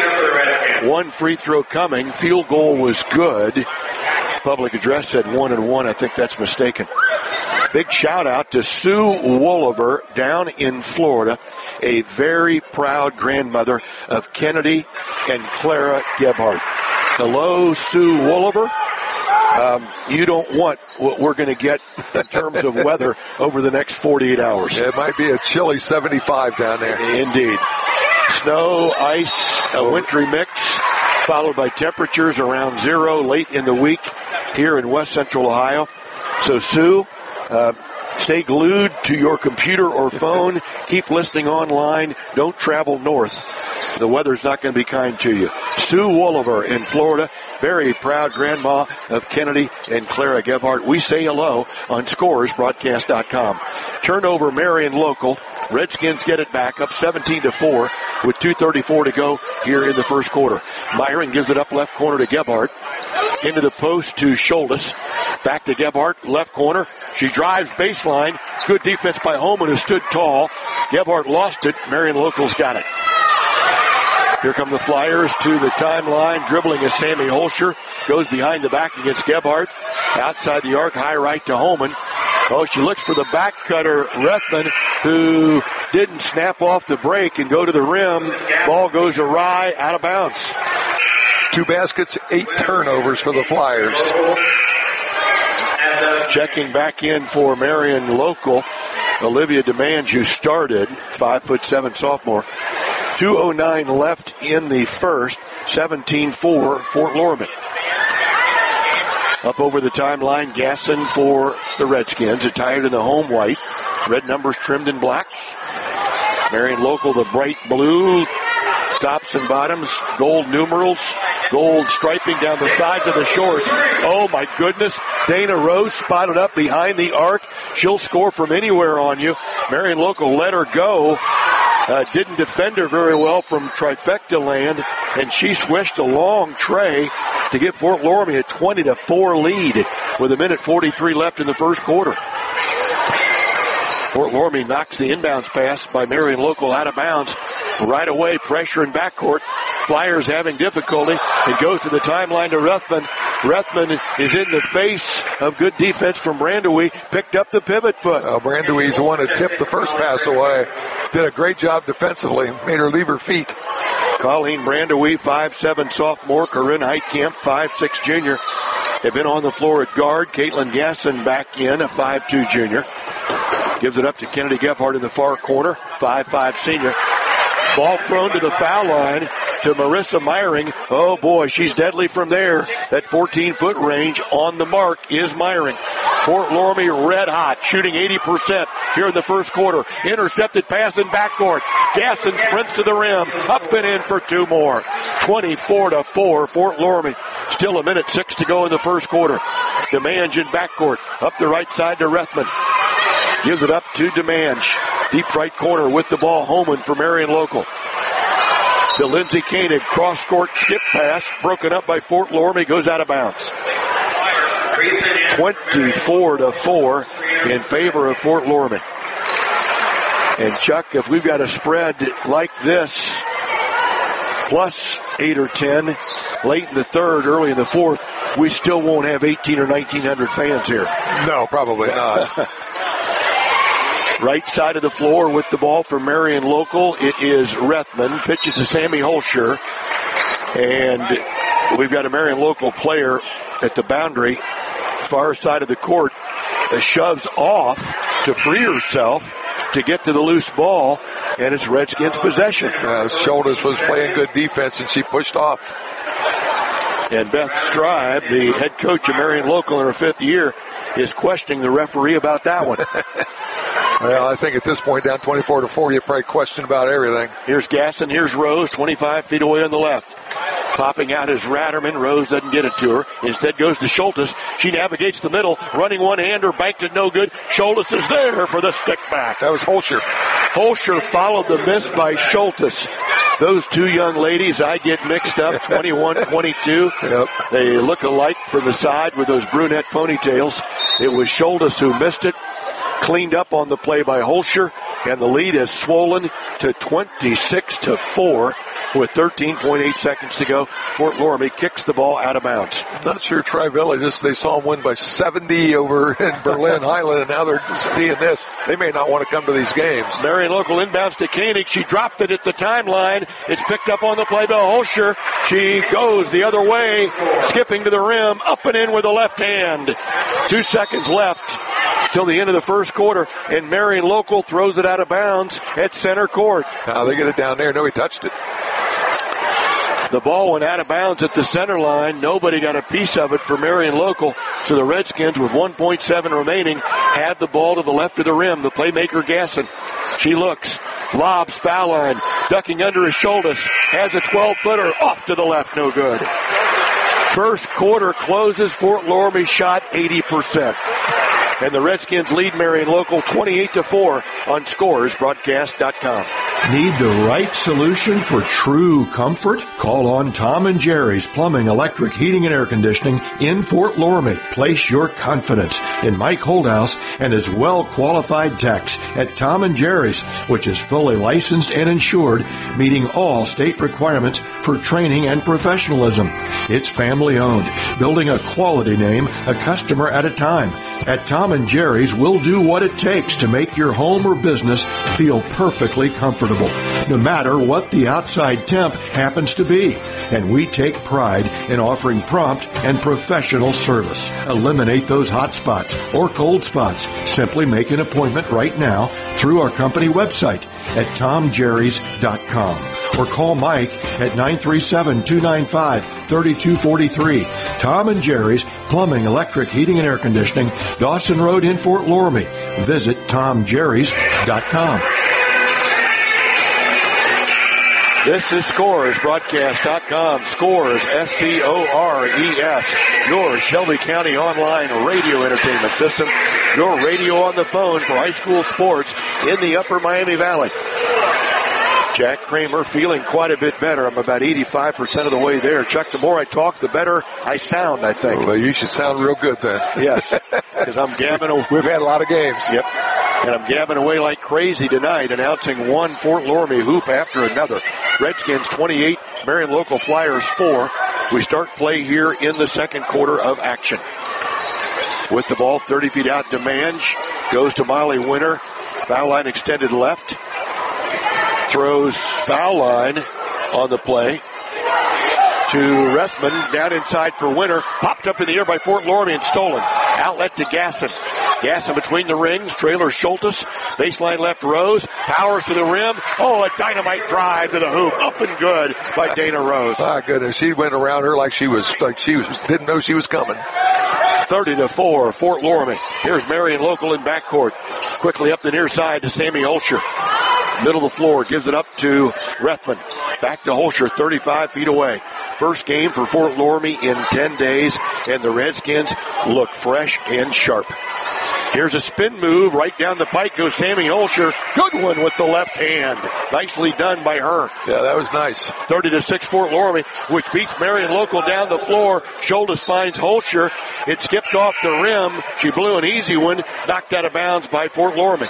Speaker 4: One free throw coming. Field goal was good. Public address said one and one. I think that's mistaken. Big shout out to Sue Wolliver down in Florida, a very proud grandmother of Kennedy and Clara Gebhardt. Hello, Sue Wolliver. Um, you don't want what we're going to get in terms of weather over the next forty-eight hours.
Speaker 12: It might be a chilly seventy-five down there.
Speaker 4: Indeed. Snow, ice, a wintry mix, followed by temperatures around zero late in the week here in west central Ohio. So, Sue, uh, stay glued to your computer or phone. Keep listening online. Don't travel north. The weather's not going to be kind to you. Sue Wolliver in Florida, very proud grandma of Kennedy and Clara Gebhardt. We say hello on Scores Broadcast dot com. Turnover, Marion Local. Redskins get it back up seventeen to four with two thirty-four to go here in the first quarter. Myron gives it up left corner to Gebhardt. Into the post to Scholtes. Back to Gebhardt, left corner. She drives baseline. Good defense by Holman, who stood tall. Gebhardt lost it. Marion Local's got it. Here come the Flyers to the timeline. Dribbling is Sammy Holscher. Goes behind the back against Gebhardt. Outside the arc, high right to Holman. Oh, she looks for the back cutter, Rethman, who didn't snap off the break and go to the rim. Ball goes awry, out of bounds.
Speaker 12: Two baskets, eight turnovers for the Flyers.
Speaker 4: Checking back in for Marion Local, Olivia DeMange, who started, five foot seven sophomore. two oh nine left in the first, seventeen four Fort Loramie. Up over the timeline, Gasson for the Redskins, attired in the home white. Red numbers trimmed in black. Marion Local, the bright blue, tops and bottoms, gold numerals, gold striping down the sides of the shorts. Oh, my goodness. Dana Rose spotted up behind the arc. She'll score from anywhere on you. Marion Local let her go. Uh, didn't defend her very well from trifecta land, and she swished a long tray to give Fort Loramie a twenty to four lead with a minute forty-three left in the first quarter. Fort Loramie knocks the inbounds pass by Marion Local out of bounds. Right away, pressure in backcourt. Flyers having difficulty. It goes to the timeline to Ruthman. Ruthman is in the face of good defense from Brandewie. Picked up the pivot foot.
Speaker 12: Uh, Brandewie's the one that tipped the first pass away. Did a great job defensively. Made her leave her feet.
Speaker 4: Colleen Brandewie, five seven sophomore. Corinne Heitkamp, five six junior. They've been on the floor at guard. Caitlin Gasson back in, a five two junior. Gives it up to Kennedy Gephardt in the far corner, five five senior. Ball thrown to the foul line to Marissa Meyering. Oh, boy, she's deadly from there. That fourteen-foot range on the mark is Meyering. Fort Loramie red hot, shooting eighty percent here in the first quarter. Intercepted pass in backcourt. Gasson sprints to the rim, up and in for two more. twenty-four to four, Fort Loramie. Still a minute six to go in the first quarter. Demange in backcourt, up the right side to Ruthman. Gives it up to Demange. Deep right corner with the ball. Homan for Marion Local. To Lindsey Koenig. Cross-court skip pass. Broken up by Fort Loramie. Goes out of bounds. twenty-four to four in favor of Fort Loramie. And Chuck, if we've got a spread like this, plus eight or ten, late in the third, early in the fourth, we still won't have eighteen or nineteen hundred fans here.
Speaker 12: No, probably not.
Speaker 4: Right side of the floor with the ball for Marion Local. It is Ruthman. Pitches to Sammy Holscher. And we've got a Marion Local player at the boundary, far side of the court, uh, shoves off to free herself to get to the loose ball, and it's Redskins possession.
Speaker 12: Uh, Shoulders was playing good defense, and she pushed off.
Speaker 4: And Beth Strive, the head coach of Marion Local in her fifth year, is questioning the referee about that one.
Speaker 12: Well, I think at this point, down twenty-four to four, you probably question about everything.
Speaker 4: Here's Gasson, here's Rose, twenty-five feet away on the left. Popping out is Ratterman. Rose doesn't get it to her. Instead goes to Schultes. She navigates the middle, running one-hander, banked it no good. Schultes is there for the stick back.
Speaker 12: That was Holscher.
Speaker 4: Holscher followed the miss by Schultes. Those two young ladies, I get mixed up, twenty-one twenty-two.
Speaker 12: Yep.
Speaker 4: They look alike from the side with those brunette ponytails. It was Schultes who missed it. Cleaned up on the play by Holscher, and the lead has swollen to twenty-six to four with thirteen point eight seconds to go. Fort Loramie kicks the ball out of bounds.
Speaker 12: Not sure Tri-Valley, just they saw them win by seventy over in Berlin Highland, and now they're seeing this. They may not want to come to these games.
Speaker 4: Marion Local inbounds to Koenig. She dropped it at the timeline. It's picked up on the play by Holscher. She goes the other way, skipping to the rim, up and in with the left hand. Two seconds left till the end of the first quarter, and Marion Local throws it out of bounds at center court.
Speaker 12: Now they get it down there. Nobody touched it.
Speaker 4: The ball went out of bounds at the center line. Nobody got a piece of it for Marion Local. So the Redskins, with one point seven remaining, had the ball to the left of the rim. The playmaker, Gasson. She looks. Lobs, foul line. Ducking under his shoulders. Has a twelve-footer. Off to the left. No good. First quarter closes. Fort Loramie shot eighty percent. And the Redskins lead Marion Local twenty-eight to four on scores broadcast dot com. Need the right solution for true comfort? Call on Tom and Jerry's Plumbing, Electric, Heating, and Air Conditioning in Fort Loramie. Place your confidence in Mike Holdhouse and his well-qualified techs at Tom and Jerry's, which is fully licensed and insured, meeting all state requirements for training and professionalism. It's family-owned, building a quality name, a customer at a time. At Tom and Jerry's, we'll do what it takes to make your home or business feel perfectly comfortable, no matter what the outside temp happens to be. And we take pride in offering prompt and professional service. Eliminate those hot spots or cold spots. Simply make an appointment right now through our company website at tom jerrys dot com. Or call Mike at nine three seven, two nine five, three two four three. Tom and Jerry's Plumbing, Electric, Heating, and Air Conditioning, Dawson Road in Fort Loramie. Visit tom jerrys dot com. This is Scores Broadcast dot com. Scores, S C O R E S. Your Shelby County online radio entertainment system. Your radio on the phone for high school sports in the Upper Miami Valley. Jack Kramer feeling quite a bit better. I'm about eighty-five percent of the way there. Chuck, the more I talk, the better I sound, I think.
Speaker 12: Well, you should sound real good then.
Speaker 4: Yes, because I'm gabbing away.
Speaker 12: We've had a lot of games.
Speaker 4: Yep. And I'm gabbing away like crazy tonight, announcing one Fort Loramie hoop after another. Redskins twenty-eight, Marion Local Flyers four. We start play here in the second quarter of action. With the ball, thirty feet out to Mange. Goes to Molly Winter. Foul line extended left. Throws foul line on the play to Rethman. Down inside for Winter. Popped up in the air by Fort Loramie and stolen. Outlet to Gasson. Gasson between the rings. Trailer Schultes. Baseline left Rose. Powers to the rim. Oh, a dynamite drive to the hoop. Up and good by Dana Rose.
Speaker 12: My goodness, she went around her like she was like she was didn't know she was coming.
Speaker 4: thirty to four, Fort Loramie. Here's Marion Local in backcourt. Quickly up the near side to Sammy Olsher. Middle of the floor, gives it up to Rethman. Back to Holscher, thirty-five feet away. First game for Fort Loramie in ten days, and the Redskins look fresh and sharp. Here's a spin move. Right down the pike goes Sammy Holscher. Good one with the left hand. Nicely done by her.
Speaker 12: Yeah, that was nice.
Speaker 4: thirty to six Fort Loramie, which beats Marion Local down the floor. Schultes finds Holscher. It skipped off the rim. She blew an easy one. Knocked out of bounds by Fort Loramie.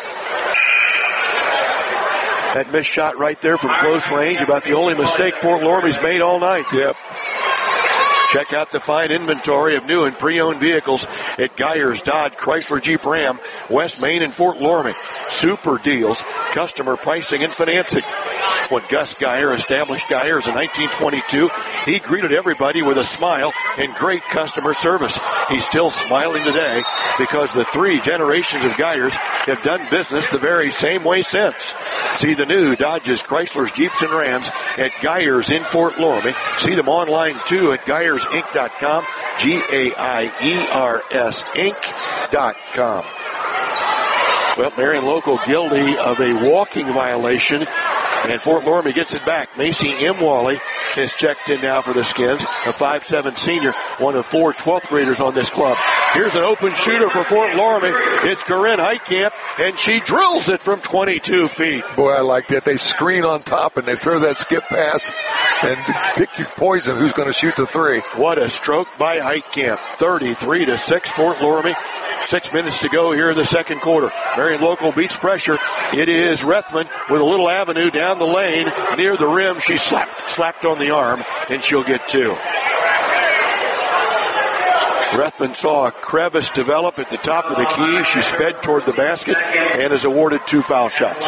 Speaker 4: That missed shot right there from close range, about the only mistake Fort Loramie's made all night.
Speaker 12: Yep.
Speaker 4: Check out the fine inventory of new and pre-owned vehicles at Geyers, Dodge, Chrysler, Jeep, Ram, West Main, and Fort Loramie. Super deals, customer pricing, and financing. When Gus Geyer established Geyers in nineteen twenty-two, he greeted everybody with a smile and great customer service. He's still smiling today because the three generations of Geyers have done business the very same way since. See the new Dodges, Chryslers, Jeeps, and Rams at Geyers in Fort Loramie. See them online, too, at Geyers Inc dot com, G A I E R S Inc dot com. Well, Marion Local guilty of a walking violation, and Fort Loramie gets it back. Macy Imwally is checked in now for the Skins, a five seven senior, one of four twelfth graders on this club. Here's an open shooter for Fort Loramie. It's Corinne Heitkamp, and she drills it from twenty-two feet.
Speaker 12: Boy, I like that. They screen on top, and they throw that skip pass and pick your poison who's going to shoot the three.
Speaker 4: What a stroke by Heitkamp. thirty-three to six, Fort Loramie. Six minutes to go here in the second quarter. Marion Local beats pressure. It is Rethman with a little avenue down the lane near the rim. She slapped, slapped on the arm, and she'll get two. Rethman saw a crevice develop at the top of the key. She sped toward the basket and is awarded two foul shots.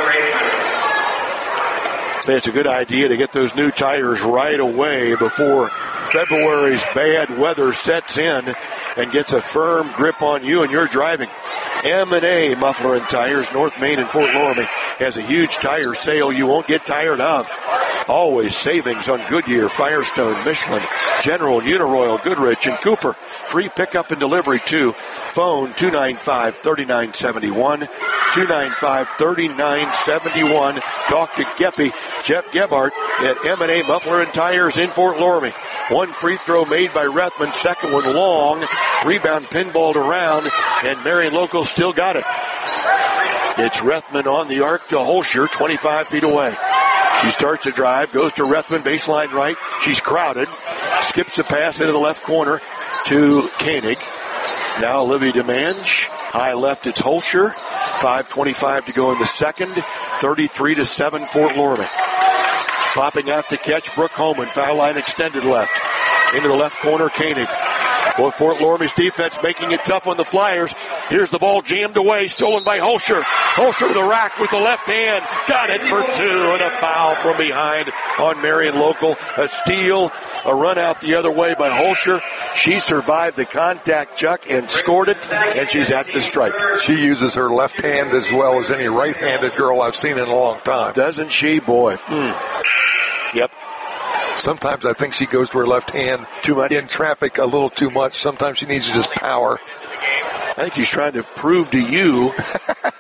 Speaker 4: Say it's a good idea to get those new tires right away before February's bad weather sets in and gets a firm grip on you and your driving. M and A Muffler and Tires, North Main and Fort Loramie, has a huge tire sale you won't get tired of. Always savings on Goodyear, Firestone, Michelin, General, Uniroyal, Goodrich, and Cooper. Free pickup and delivery too. Phone two nine five, three nine seven one, two nine five, three nine seven one. Talk to Geppy, Jeff Gebhardt at M and A Muffler and Tires in Fort Loramie. One free throw made by Rethman, second one long. Rebound pinballed around, and Marion Local still got it. It's Rethman on the arc to Holscher, twenty-five feet away. She starts a drive, goes to Rethman, baseline right. She's crowded. Skips the pass into the left corner to Koenig. Now Olivia DeMange. High left, it's Holscher. five twenty-five to go in the second. thirty-three to seven, Fort Loramie. Popping out to catch Brooke Holman. Foul line extended left. Into the left corner, Koenig. Well, Fort Loramie's defense making it tough on the Flyers. Here's the ball jammed away, stolen by Holscher. Holscher to the rack with the left hand. Got it for two, and a foul from behind on Marion Local. A steal, a run out the other way by Holscher. She survived the contact, Chuck, and scored it, and she's at the stripe.
Speaker 12: She uses her left hand as well as any right-handed girl I've seen in a long time.
Speaker 4: Doesn't she, boy? Mm. Yep.
Speaker 12: Sometimes I think she goes to her left hand
Speaker 4: too much
Speaker 12: in traffic a little too much. Sometimes she needs to just power.
Speaker 4: I think she's trying to prove to you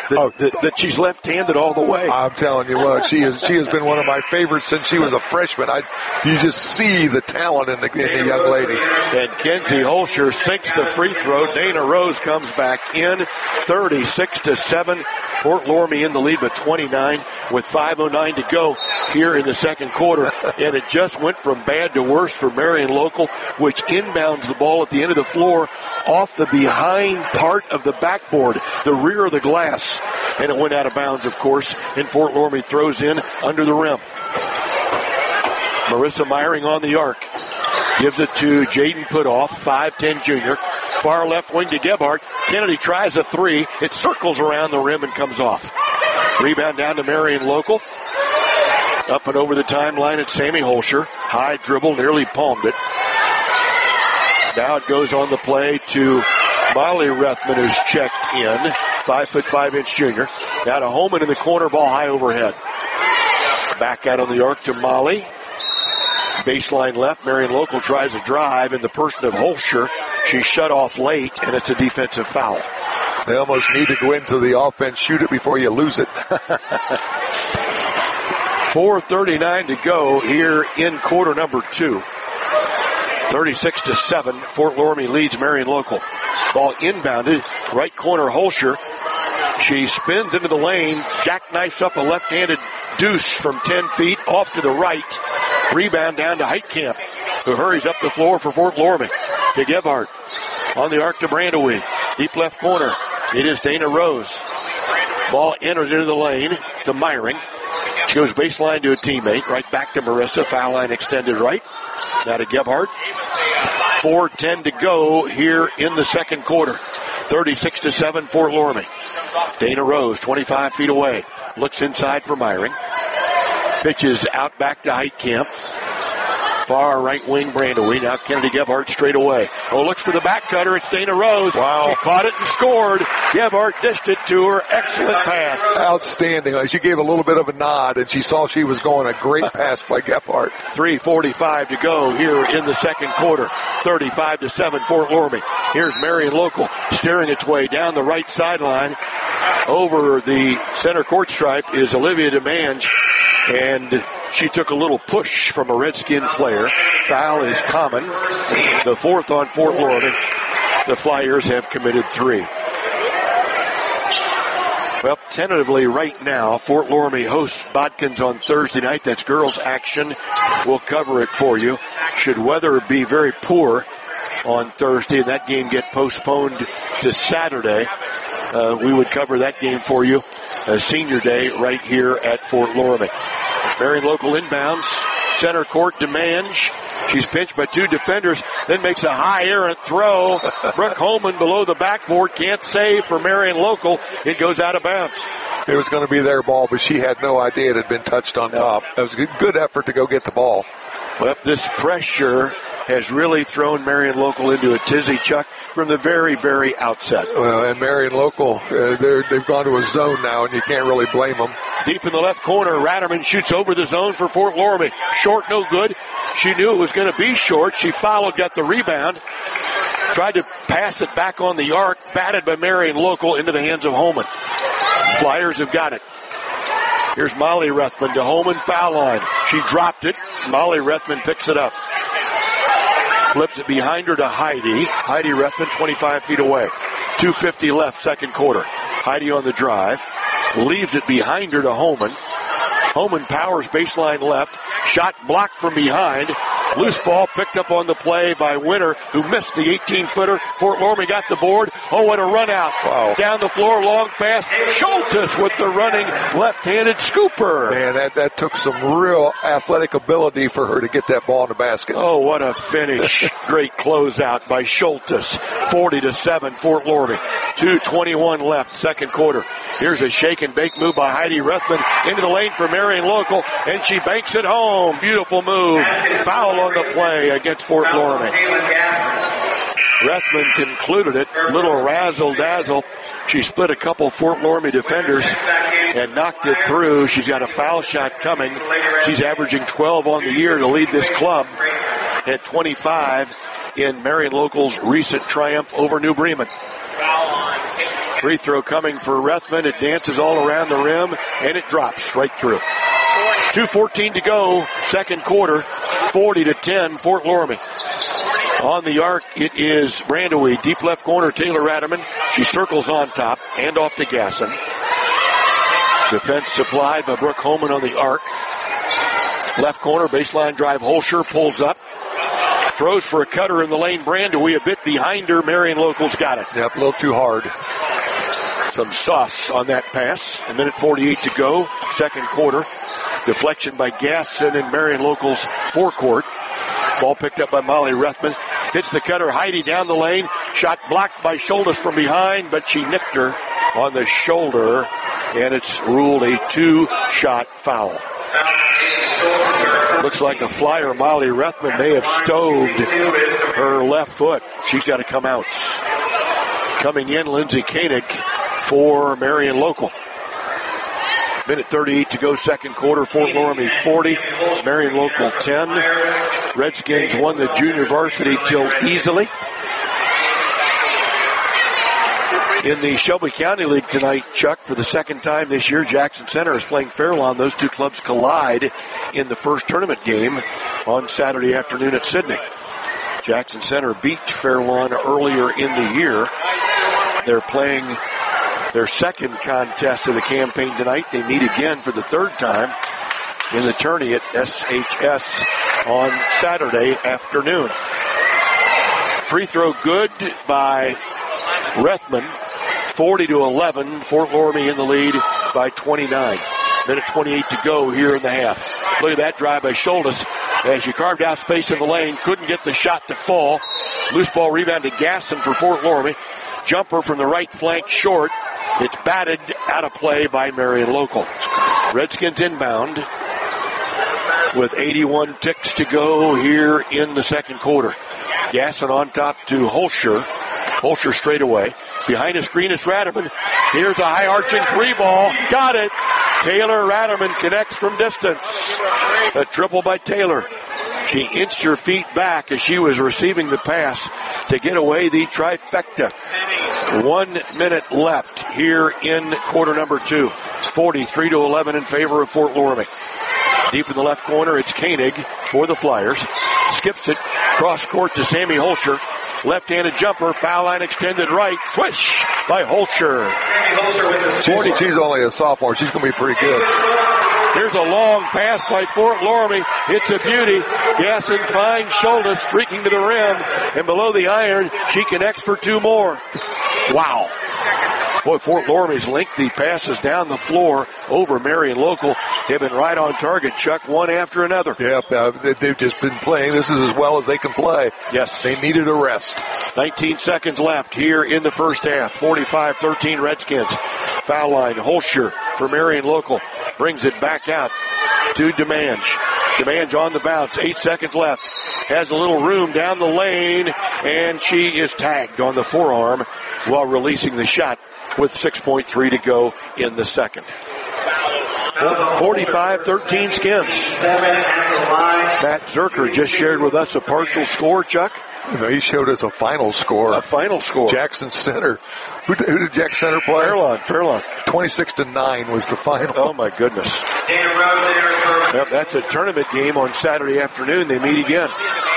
Speaker 4: that, oh. that, that she's left-handed all the way.
Speaker 12: I'm telling you what, she is. She has been one of my favorites since she was a freshman. I, you just see the talent in the, in the young lady.
Speaker 4: And Kenzie Holscher sinks the free throw. Dana Rose comes back in, thirty-six to seven. Fort Loramie in the lead with twenty-nine with five oh nine to go here in the second quarter. And it just went from bad to worse for Marion Local, which inbounds the ball at the end of the floor off the behind part of the backboard, the rear of the glass. And it went out of bounds, of course, and Fort Loramie throws in under the rim. Marissa Meyering on the arc. Gives it to Jaden Putoff, five ten junior. Far left wing to Gebhardt. Kennedy tries a three. It circles around the rim and comes off. Rebound down to Marion Local. Up and over the timeline at Sammy Holscher. High dribble, nearly palmed it. Now it goes on the play to Molly Rethman, who's checked in. Five foot five inch junior. Now to Holman in the corner, ball high overhead. Back out on the arc to Molly. Baseline left. Marion Local tries a drive in the person of Holscher. She's shut off late, and it's a defensive foul.
Speaker 12: They almost need to go into the offense, shoot it before you lose it.
Speaker 4: four thirty-nine to go here in quarter number two. thirty-six to seven. Fort Loramie leads Marion Local. Ball inbounded. Right corner, Holscher. She spins into the lane. Jackknifes up a left-handed deuce from ten feet off to the right. Rebound down to Heitkamp, who hurries up the floor for Fort Loramie. To Gebhardt. On the arc to Brandewee. Deep left corner. It is Dana Rose. Ball enters into the lane to Meyering. She goes baseline to a teammate. Right back to Marissa. Foul line extended right. Now to Gebhardt. four ten to go here in the second quarter. thirty-six to seven, Fort Loramie. Dana Rose, twenty-five feet away. Looks inside for Meyering. Pitches out back to Heitkamp. Far right wing, Brandewee. Now Kennedy Gebhardt straight away. Oh, looks for the back cutter. It's Dana Rose. Wow. She caught it and scored. Gebhardt dished it to her. Excellent pass.
Speaker 12: Outstanding. She gave a little bit of a nod, and she saw she was going. A great pass by Gebhardt.
Speaker 4: three forty-five to go here in the second quarter. thirty-five to seven, Fort Loramie. Here's Marion Local steering its way down the right sideline. Over the center court stripe is Olivia DeMange, and she took a little push from a Redskin player. Foul is common. The fourth on Fort Loramie. The Flyers have committed three. Well, tentatively right now, Fort Loramie hosts Bodkins on Thursday night. That's girls action. We'll cover it for you. Should weather be very poor on Thursday and that game get postponed to Saturday, uh, we would cover that game for you. Uh, senior day right here at Fort Loramie. Marion Local inbounds. Center court, Demange. She's pinched by two defenders, then makes a high errant throw. Brooke Holman below the backboard, can't save for Marion Local. It goes out of bounds.
Speaker 12: It was going to be their ball, but she had no idea it had been touched on no. top. That was a good effort to go get the ball.
Speaker 4: Well, this pressure has really thrown Marion Local into a tizzy, Chuck, from the very, very outset.
Speaker 12: Well, and Marion Local, uh, they're, they've gone to a zone now, and you can't really blame them.
Speaker 4: Deep in the left corner, Ratterman shoots over the zone for Fort Loramie. Short, no good. She knew it was going to be short. She followed, got the rebound. Tried to pass it back on the arc, batted by Marion Local into the hands of Holman. Flyers have got it. Here's Molly Rethman to Holman, foul line. She dropped it. Molly Rethman picks it up. Flips it behind her to Heidi. Heidi Rethman, twenty-five feet away. two fifty left, second quarter. Heidi on the drive. Leaves it behind her to Holman. Holman powers baseline left. Shot blocked from behind. Loose ball picked up on the play by Winter, who missed the eighteen-footer. Fort Loramie got the board. Oh, what a run out. Wow. Down the floor, long pass. Schultes with the running left-handed scooper.
Speaker 12: Man, that, that took some real athletic ability for her to get that ball in the basket.
Speaker 4: Oh, what a finish. Great closeout by Schultes. forty to seven, Fort Loramie. two twenty-one left, second quarter. Here's a shake and bake move by Heidi Rethman into the lane for Marion Local, and she banks it home. Beautiful move. Foul on the play against Fort Loramie. Rethman concluded it. Little razzle-dazzle. She split a couple Fort Loramie defenders and knocked it through. She's got a foul shot coming. She's averaging twelve on the year to lead this club at twenty-five in Marion Local's recent triumph over New Bremen. Free throw coming for Rethman. It dances all around the rim, and it drops right through. two fourteen to go, second quarter, forty to ten, Fort Loramie. On the arc, it is Brandewie. Deep left corner, Taylor Ratterman. She circles on top, hand off to Gasson. Defense supplied by Brooke Holman on the arc. Left corner, baseline drive, Holscher pulls up. Throws for a cutter in the lane, Brandewie a bit behind her. Marion Locals got it.
Speaker 12: Yep, a little too hard.
Speaker 4: Some sauce on that pass. A minute forty-eight to go, second quarter. Deflection by Gasson in Marion Locals forecourt. Ball picked up by Molly Rethman. Hits the cutter, Heidi down the lane. Shot blocked by Schultes from behind, but she nicked her on the shoulder, and it's ruled a two-shot foul. Looks like a flyer. Molly Rethman may have stoved her left foot. She's got to come out. Coming in, Lindsay Koenig for Marion Local. Minute thirty-eight to go, second quarter. Fort Loramie forty, Marion Local ten. Redskins won the junior varsity till easily. In the Shelby County League tonight, Chuck, for the second time this year, Jackson Center is playing Fairlawn. Those two clubs collide in the first tournament game on Saturday afternoon at Sydney. Jackson Center beat Fairlawn earlier in the year. They're playing their second contest of the campaign tonight. They meet again for the third time in the tourney at S H S on Saturday afternoon. Free throw good by Rethman. forty to eleven, Fort Loramie in the lead by twenty-nine. Minute twenty-eight to go here in the half. Look at that drive by Schultes as she carved out space in the lane. Couldn't get the shot to fall. Loose ball rebound to Gasson for Fort Loramie. Jumper from the right flank short. It's batted out of play by Marion Local. Redskins inbound with eighty-one ticks to go here in the second quarter. Gasson on top to Holscher. Holscher straight away. Behind the screen is Ratterman. Here's a high arching three ball. Got it. Taylor Ratterman connects from distance. A triple by Taylor. She inched her feet back as she was receiving the pass to get away the trifecta. One minute left here in quarter number two. forty-three to eleven in favor of Fort Loramie. Deep in the left corner, it's Koenig for the Flyers. Skips it, cross court to Sammy Holscher. Left-handed jumper, foul line extended right. Swish by Holscher.
Speaker 12: She's, she's only a sophomore. She's going to be pretty good.
Speaker 4: Here's a long pass by Fort Loramie. It's a beauty. Gasson finds Schultes streaking to the rim. And below the iron, she connects for two more. Wow. Boy, Fort Loramie's lengthy passes down the floor over Marion Local have been right on target, Chuck, one after another.
Speaker 12: Yeah, uh, they've just been playing. This is as well as they can play.
Speaker 4: Yes.
Speaker 12: They needed a rest.
Speaker 4: nineteen seconds left here in the first half. forty-five thirteen Redskins. Foul line, Holscher for Marion Local. Brings it back out to DeMange. DeMange on the bounce. Eight seconds left. Has a little room down the lane, and she is tagged on the forearm while releasing the shot with six point three to go in the second. forty-five thirteen Skins. Matt Zerker just shared with us a partial score, Chuck.
Speaker 12: No, he showed us a final score.
Speaker 4: A final score.
Speaker 12: Jackson Center. Who, who did Jackson Center play?
Speaker 4: Fairlawn. Fairlawn.
Speaker 12: twenty-six to nine was the final.
Speaker 4: Oh, my goodness. Yep, that's a tournament game on Saturday afternoon. They meet again.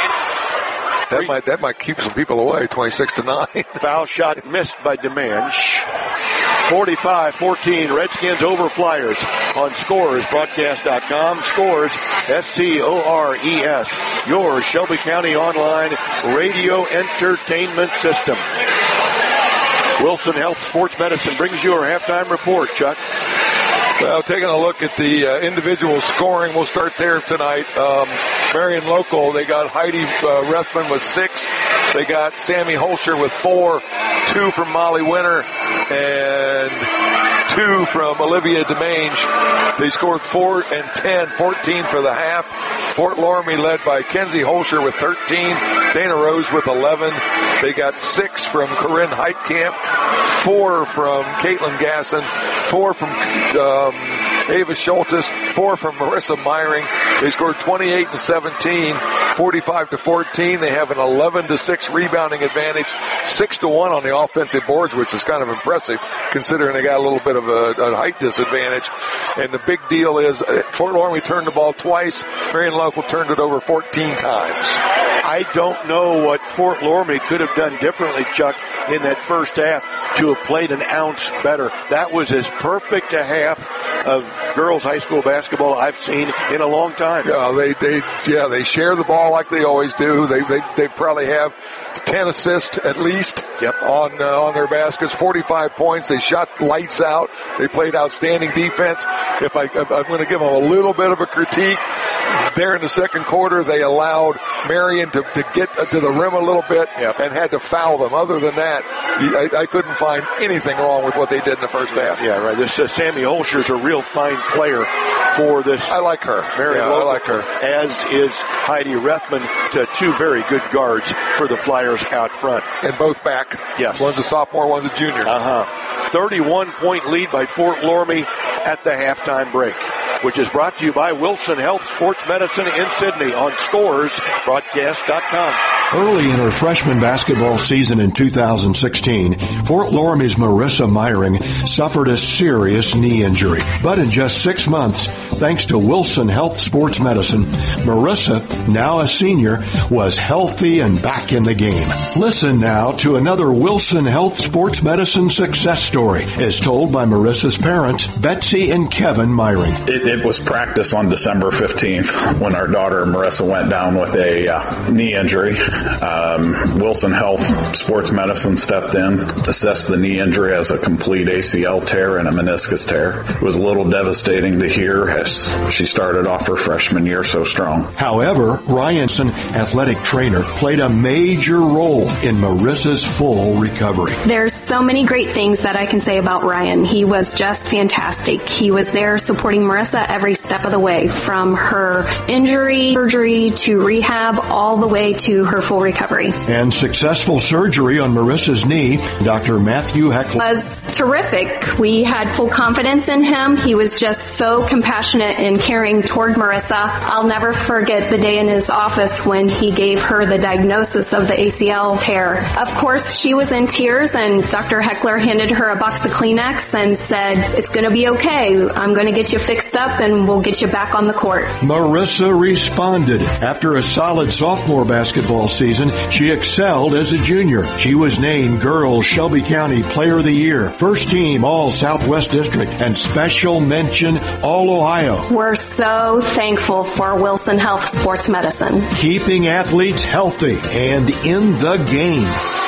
Speaker 12: That might that might keep some people away, twenty-six to nine.
Speaker 4: Foul shot missed by DeMange. forty-five fourteen, Redskins over Flyers on Scores Broadcast dot com. Scores, S C O R E S, your Shelby County online radio entertainment system. Wilson Health Sports Medicine brings you our halftime report, Chuck.
Speaker 12: Well, taking a look at the uh, individual scoring, we'll start there tonight. Um, Marion Local, they got Heidi uh, Rethman with six. They got Sammy Holscher with four, two from Molly Winter, and two from Olivia DeMange. They scored four and ten, fourteen for the half. Fort Loramie led by Kenzie Holscher with thirteen, Dana Rose with eleven. They got six from Corinne Heitkamp, four from Caitlin Gasson, four from um, Ava Schultes, four from Marissa Meyering. They scored twenty-eight and seventeen. forty-five to fourteen. They have an eleven to six rebounding advantage, six to one on the offensive boards, which is kind of impressive considering they got a little bit of a, a height disadvantage. And the big deal is uh, Fort Loramie turned the ball twice. Marion Local turned it over fourteen times.
Speaker 4: I don't know what Fort Loramie could have done differently, Chuck, in that first half to have played an ounce better. That was as perfect a half of girls high school basketball I've seen in a long time.
Speaker 12: Yeah, they, they, yeah, they share the ball like they always do. They, they, they probably have ten assists at least yep. on, uh, on their baskets, forty-five points. They shot lights out. They played outstanding defense. If I, if I'm going to give them a little bit of a critique, there in the second quarter, they allowed Marion to, to get to the rim a little bit yep. and had to foul them. Other than that, I, I couldn't find anything wrong with what they did in the first half.
Speaker 4: Yeah, right. This uh, Sammy Olsher's a real fine player for this.
Speaker 12: I like her.
Speaker 4: Marion
Speaker 12: yeah,
Speaker 4: Local,
Speaker 12: I like her.
Speaker 4: As is Heidi Rethman, to two very good guards for the Flyers out front.
Speaker 12: And both back.
Speaker 4: Yes.
Speaker 12: One's a sophomore, one's a junior.
Speaker 4: Uh-huh. thirty-one point lead by Fort Loramie at the halftime break, which is brought to you by Wilson Health Sports Medicine in Sydney on scores broadcast dot com. Early in her freshman basketball season in two thousand sixteen, Fort Loramie's Marissa Meyering suffered a serious knee injury. But in just six months, thanks to Wilson Health Sports Medicine, Marissa, now a senior, was healthy and back in the game. Listen now to another Wilson Health Sports Medicine success story as told by Marissa's parents, Betsy and Kevin Meyering.
Speaker 16: It, it was practice on December fifteenth when our daughter Marissa went down with a uh, knee injury. Um, Wilson Health Sports Medicine stepped in, assessed the knee injury as a complete A C L tear and a meniscus tear. It was a little devastating to hear as she started off her freshman year so strong.
Speaker 4: However, Ryanson, athletic trainer, played a major role in Marissa's full recovery.
Speaker 17: There's so many great things that I can say about Ryan. He was just fantastic. He was there supporting Marissa every step of the way, from her injury, surgery, to rehab, all the way to her full recovery.
Speaker 4: And successful surgery on Marissa's knee, Doctor Matthew Heckler
Speaker 17: was terrific. We had full confidence in him. He was just so compassionate and caring toward Marissa. I'll never forget the day in his office when he gave her the diagnosis of the A C L tear. Of course, she was in tears, and Doctor Heckler handed her a box of Kleenex and said, "It's going to be okay. I'm going to get you fixed up and we'll get you back on the court."
Speaker 4: Marissa responded. After a solid sophomore basketball season, she excelled as a junior. She was named Girls Shelby County Player of the Year, First Team All Southwest District, and Special Mention All Ohio.
Speaker 17: We're so thankful for Wilson Health Sports Medicine.
Speaker 4: Keeping athletes healthy and in the game.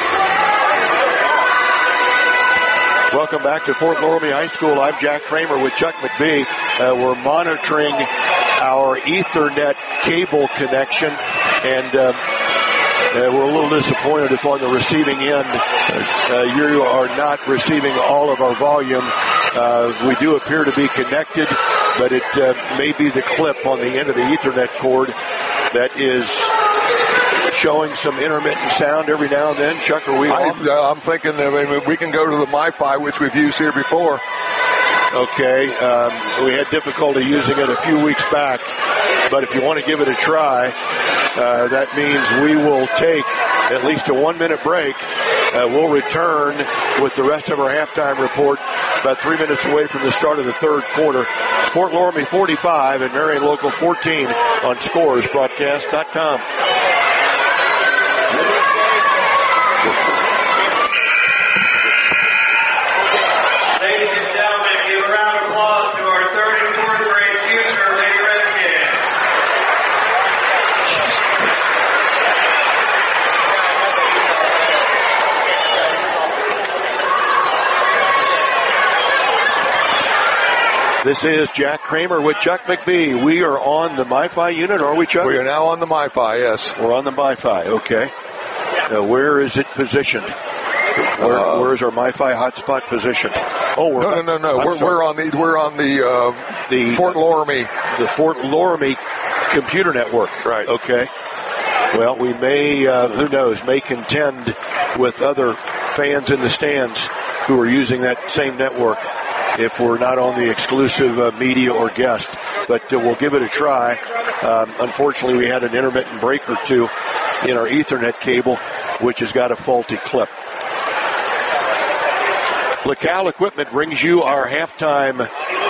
Speaker 4: Welcome back to Fort Loramie High School. I'm Jack Kramer with Chuck McBee. Uh, we're monitoring our Ethernet cable connection, and uh, uh, we're a little disappointed if on the receiving end uh, you are not receiving all of our volume. Uh, we do appear to be connected, but it uh, may be the clip on the end of the Ethernet cord that is showing some intermittent sound every now and then. Chuck, are we
Speaker 12: I,
Speaker 4: off?
Speaker 12: uh, I'm thinking that I mean, we can go to the MiFi, which we've used here before.
Speaker 4: Okay, um, we had difficulty using it a few weeks back, but if you want to give it a try, uh, that means we will take at least a one-minute break. Uh, we'll return with the rest of our halftime report about three minutes away from the start of the third quarter. Fort Loramie forty-five and Marion Local fourteen on scores broadcast dot com.
Speaker 15: Ladies and gentlemen, give a round of applause to our third and fourth grade future Lady Redskins.
Speaker 4: This is Jack Kramer with Chuck McBee. We are on the MiFi unit, are we, Chuck?
Speaker 12: We are now on the MiFi, yes.
Speaker 4: We're on the MiFi, okay. Uh, where is it positioned? Where, uh, where is our MiFi hotspot positioned? Oh, we're
Speaker 12: no, no, no, no. We're, we're on the we're on the uh, the Fort Loramie,
Speaker 4: the Fort Loramie computer network.
Speaker 12: Right.
Speaker 4: Okay. Well, we may, uh, who knows, may contend with other fans in the stands who are using that same network if we're not on the exclusive uh, media or guest but uh, we'll give it a try. Um, unfortunately, we had an intermittent break or two in our Ethernet cable, which has got a faulty clip. LaCal Equipment brings you our halftime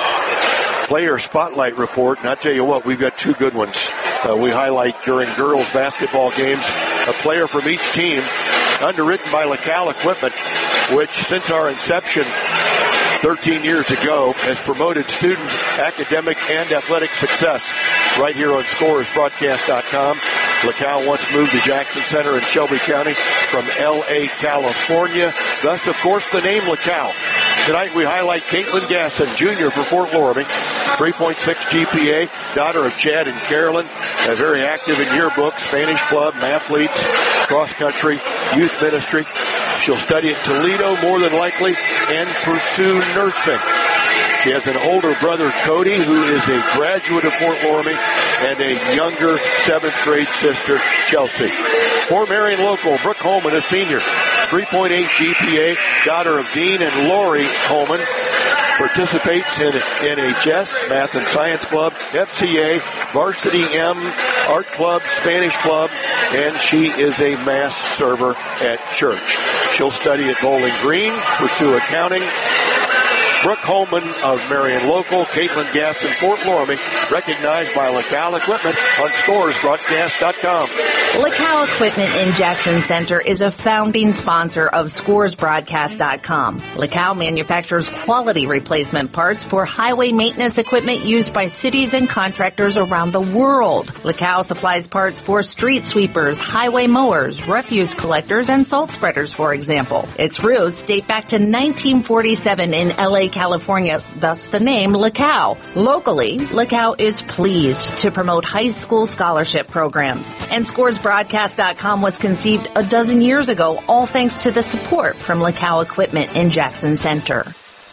Speaker 4: player spotlight report, and I'll tell you what, we've got two good ones. Uh, we highlight during girls basketball games a player from each team, underwritten by LaCal Equipment, which since our inception thirteen years ago has promoted student, academic, and athletic success right here on Scores Broadcast dot com. LaCal once moved to Jackson Center in Shelby County from L A, California. Thus, of course, the name LaCal. Tonight we highlight Caitlin Gasson, Junior for Fort Loramie, three point six G P A, daughter of Chad and Carolyn, uh, very active in yearbook, Spanish club, mathletes, cross country, youth ministry. She'll study at Toledo more than likely and pursue nursing. She has an older brother, Cody, who is a graduate of Fort Loramie, and a younger seventh grade sister, Chelsea. For Marion Local, Brooke Holman, a senior, three point eight G P A, daughter of Dean and Lori Holman, participates in N H S, Math and Science Club, F C A, Varsity M, Art Club, Spanish Club, and she is a mass server at church. She'll study at Bowling Green, pursue accounting. Brooke Holman of Marion Local, Caitlin Gasson, Fort Loramie, recognized by LaCal Equipment on Scores Broadcast dot com.
Speaker 11: LaCal Equipment in Jackson Center is a founding sponsor of Scores Broadcast dot com. LaCal manufactures quality replacement parts for highway maintenance equipment used by cities and contractors around the world. LaCal supplies parts for street sweepers, highway mowers, refuse collectors, and salt spreaders, for example. Its roots date back to nineteen forty-seven in L A, California, thus the name LaCal. Locally, LaCal is pleased to promote high school scholarship programs. And Scores Broadcast dot com was conceived a dozen years ago, all thanks to the support from LaCal Equipment in Jackson Center.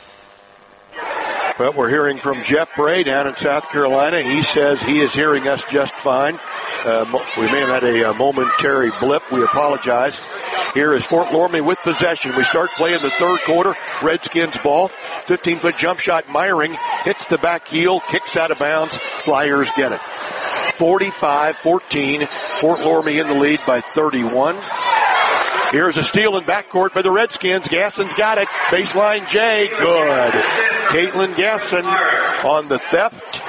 Speaker 4: Well, we're hearing from Jeff Bray down in South Carolina. He says he is hearing us just fine. Uh, we may have had a, a momentary blip. We apologize. Here is Fort Loramie with possession. We start playing the third quarter. Redskins ball. fifteen-foot jump shot. Meyering hits the back heel, kicks out of bounds. Flyers get it. forty-five fourteen. Fort Loramie in the lead by thirty-one. Here's a steal in backcourt by the Redskins. Gasson's got it. Baseline J. Good. Caitlin Gasson on the theft.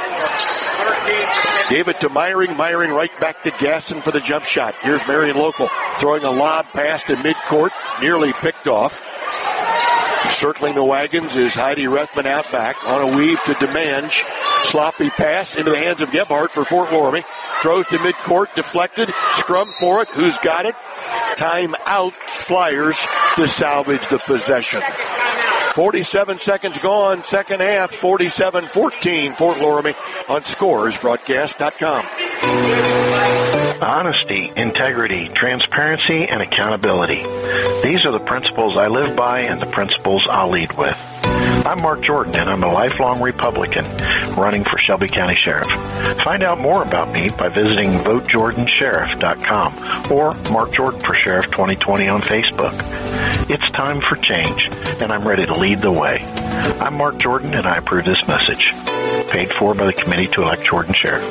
Speaker 4: Gave it to Meyering. Meyering right back to Gasson for the jump shot. Here's Marion Local throwing a lob pass to midcourt. Nearly picked off. Circling the wagons is Heidi Rethman out back on a weave to Demange. Sloppy pass into the hands of Gebhardt for Fort Loramie. Throws to midcourt, deflected. Scrum for it. Who's got it? Time out. Flyers to salvage the possession. forty-seven seconds gone. Second half. forty-seven fourteen. Fort Loramie on Scores Broadcast dot com.
Speaker 14: Honesty, integrity, transparency, and accountability. These are the principles I live by and the principles I'll lead with. I'm Mark Jordan, and I'm a lifelong Republican running for Shelby County Sheriff. Find out more about me by visiting vote jordan sheriff dot com or Mark Jordan for Sheriff twenty twenty on Facebook. It's time for change, and I'm ready to lead the way. I'm Mark Jordan, and I approve this message. Paid for by the Committee to Elect Jordan Sheriff.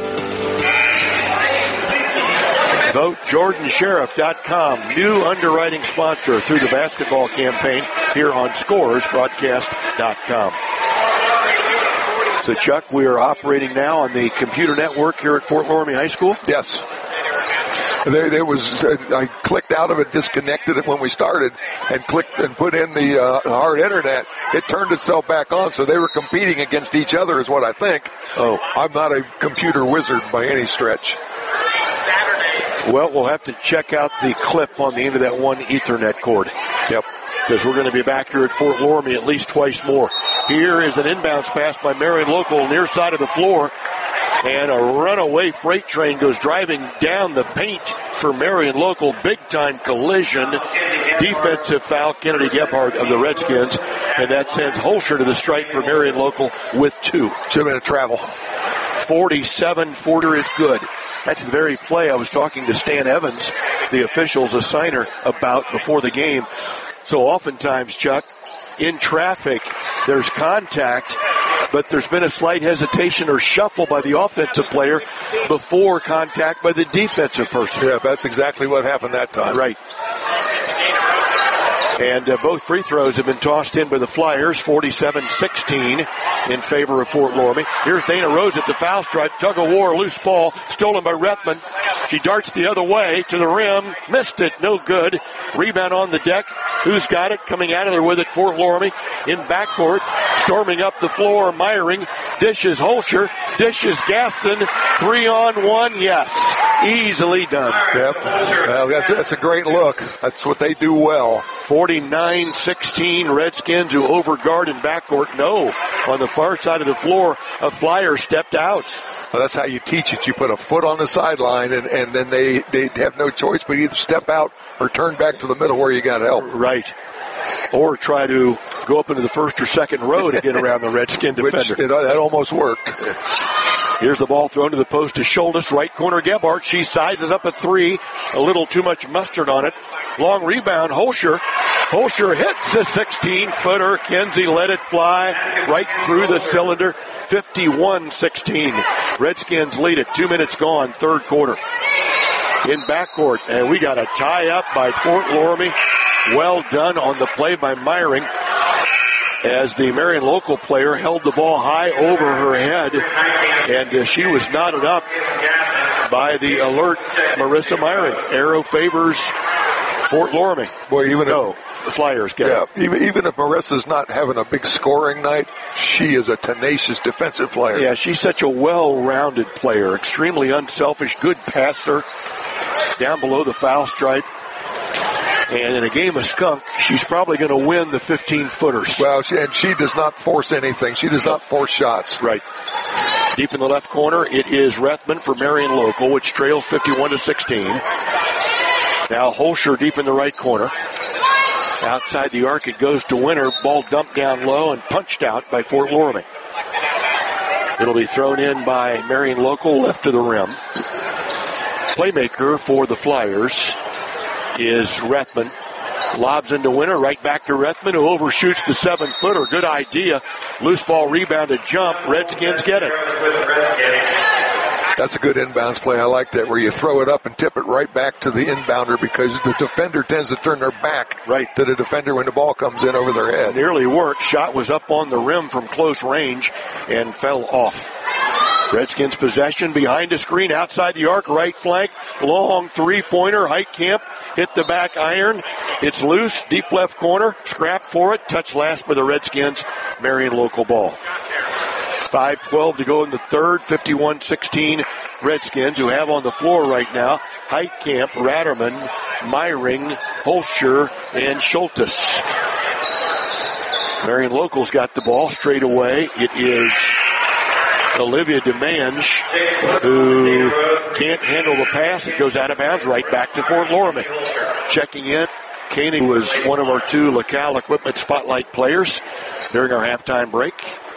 Speaker 4: vote jordan sheriff dot com, new underwriting sponsor through the basketball campaign here on Scores Broadcast dot com. So, Chuck, we are operating now on the computer network here at Fort Loramie High School?
Speaker 12: Yes. There, there was, uh, I clicked out of it, disconnected it when we started, and clicked and put in the uh, hard internet. It turned itself back on, so they were competing against each other, is what I think.
Speaker 4: Oh,
Speaker 12: I'm not a computer wizard by any stretch.
Speaker 4: Well, we'll have to check out the clip on the end of that one Ethernet cord.
Speaker 12: Yep.
Speaker 4: Because we're going to be back here at Fort Loramie at least twice more. Here is an inbounds pass by Marion Local, near side of the floor. And a runaway freight train goes driving down the paint for Marion Local. Big-time collision. Defensive foul, Kennedy Gebhardt of the Redskins. And that sends Holscher to the strike for Marion Local with two.
Speaker 12: Should have been a travel.
Speaker 4: forty-seven forty is good. That's the very play I was talking to Stan Evans, the official's assigner, about before the game. So oftentimes, Chuck, in traffic, there's contact, but there's been a slight hesitation or shuffle by the offensive player before contact by the defensive person.
Speaker 12: Yeah, that's exactly what happened that time.
Speaker 4: Right. And uh, both free throws have been tossed in by the Flyers, forty-seven sixteen in favor of Fort Loramie. Here's Dana Rose at the foul stripe. Tug of war, loose ball, stolen by Rethman. She darts the other way to the rim. Missed it, no good. Rebound on the deck. Who's got it? Coming out of there with it, Fort Loramie. In backcourt, storming up the floor, Meyering. Dishes Holscher. Dishes Gaston. Three on one, yes. Easily done.
Speaker 12: Yep. Well, that's, that's a great look. That's what they do well.
Speaker 4: forty-nine sixteen Redskins who overguard in backcourt. No. On the far side of the floor, a Flyer stepped out.
Speaker 12: Well, that's how you teach it. You put a foot on the sideline, and, and then they, they have no choice but either step out or turn back to the middle where you got help.
Speaker 4: Right. Or try to go up into the first or second row to get around the Redskin defender.
Speaker 12: Which, it, that almost worked.
Speaker 4: Here's the ball thrown to the post to Schultes. Right corner, Gebhardt. She sizes up a three. A little too much mustard on it. Long rebound, Holscher. Holscher hits a sixteen-footer. Kinsey let it fly right through the cylinder. fifty-one sixteen. Redskins lead it. Two minutes gone, third quarter. In backcourt, and we got a tie-up by Fort Loramie. Well done on the play by Meyering, as the Marion local player held the ball high over her head, and uh, she was knotted up by the alert Marissa Meyering. Arrow favors Fort Loramie.
Speaker 12: Boy, even
Speaker 4: no, if, the Flyers get
Speaker 12: yeah,
Speaker 4: it.
Speaker 12: Even, even if Marissa's not having a big scoring night, she is a tenacious defensive player.
Speaker 4: Yeah, she's such a well-rounded player, extremely unselfish, good passer, down below the foul stripe. And in a game of skunk, she's probably going to win the fifteen-footers.
Speaker 12: Well, she, and she does not force anything. She does not force shots.
Speaker 4: Right. Deep in the left corner, it is Rethman for Marion Local, which trails fifty-one to sixteen. Now Holscher deep in the right corner. Outside the arc, it goes to Winter. Ball dumped down low and punched out by Fort Loramie. It'll be thrown in by Marion Local, left to the rim. Playmaker for the Flyers is Rethman. Lobs into Winter, right back to Rethman, who overshoots the seven-footer. Good idea. Loose ball rebounded jump. Redskins get it.
Speaker 12: That's a good inbounds play. I like that, where you throw it up and tip it right back to the inbounder, because the defender tends to turn their back
Speaker 4: right
Speaker 12: to the defender when the ball comes in over their head.
Speaker 4: Nearly worked. Shot was up on the rim from close range and fell off. Redskins possession behind a screen outside the arc, right flank, long three-pointer. Heitkamp hit the back iron. It's loose, deep left corner, scrap for it, touch last by the Redskins. Marion Local ball. five twelve to go in the third, fifty-one sixteen Redskins, who have on the floor right now Heitkamp, Ratterman, Meyering, Holscher, and Schultes. Marion Local's got the ball straight away. It is Olivia DeMange, who can't handle the pass. It goes out of bounds right back to Fort Loramie. Checking in, Koenig was one of our two Lacal Equipment Spotlight players during our halftime break.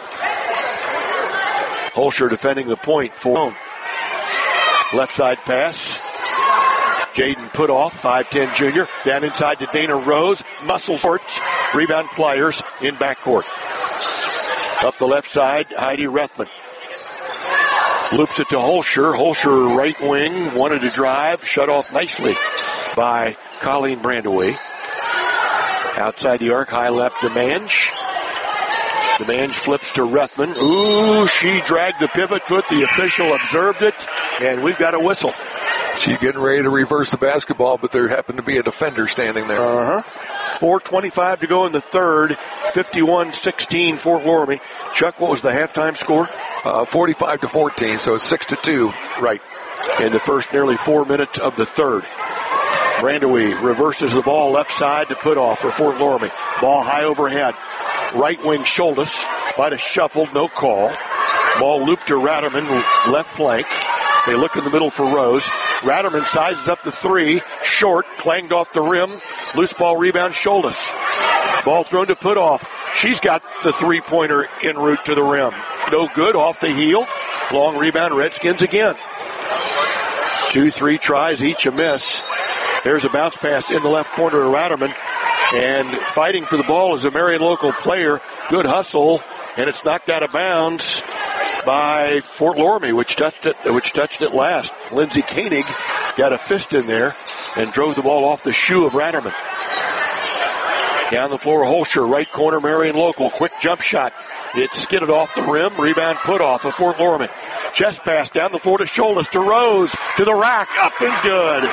Speaker 4: Holscher defending the point for left side pass. Jaden Putoff, five ten junior, down inside to Dana Rose. Muscle forts. Rebound Flyers in backcourt. Up the left side, Heidi Rethman. Loops it to Holscher. Holscher right wing, wanted to drive, shut off nicely by Colleen Brandaway. Outside the arc, high left DeMange. DeMange flips to Rethman. Ooh, she dragged the pivot foot. The official observed it, and we've got a whistle.
Speaker 12: She's getting ready to reverse the basketball, but there happened to be a defender standing there.
Speaker 4: Uh-huh. four twenty-five to go in the third. fifty-one sixteen Fort Loramie. Chuck, what was the halftime score?
Speaker 12: Uh, forty-five to fourteen, so it's six to two.
Speaker 4: Right. In the first nearly four minutes of the third. Brandaway reverses the ball left side to Putoff for Fort Loramie. Ball high overhead. Right wing Schultes. Might have shuffled, no call. Ball looped to Ratterman, left flank. They look in the middle for Rose. Ratterman sizes up the three. Short, clanged off the rim. Loose ball rebound, Schultes. Ball thrown to Putoff. She's got the three-pointer en route to the rim. No good, off the heel. Long rebound, Redskins again. Two, three tries, each a miss. There's a bounce pass in the left corner to Ratterman. And fighting for the ball is a Marion Local player. Good hustle and it's knocked out of bounds by Fort Loramie, which touched it, which touched it last. Lindsey Koenig got a fist in there and drove the ball off the shoe of Ratterman. Down the floor, Holscher, right corner, Marion Local, quick jump shot. It's skidded off the rim, rebound put off of Fort Loramie. Chest pass down the floor to Scholas, to Rose, to the rack, up and good.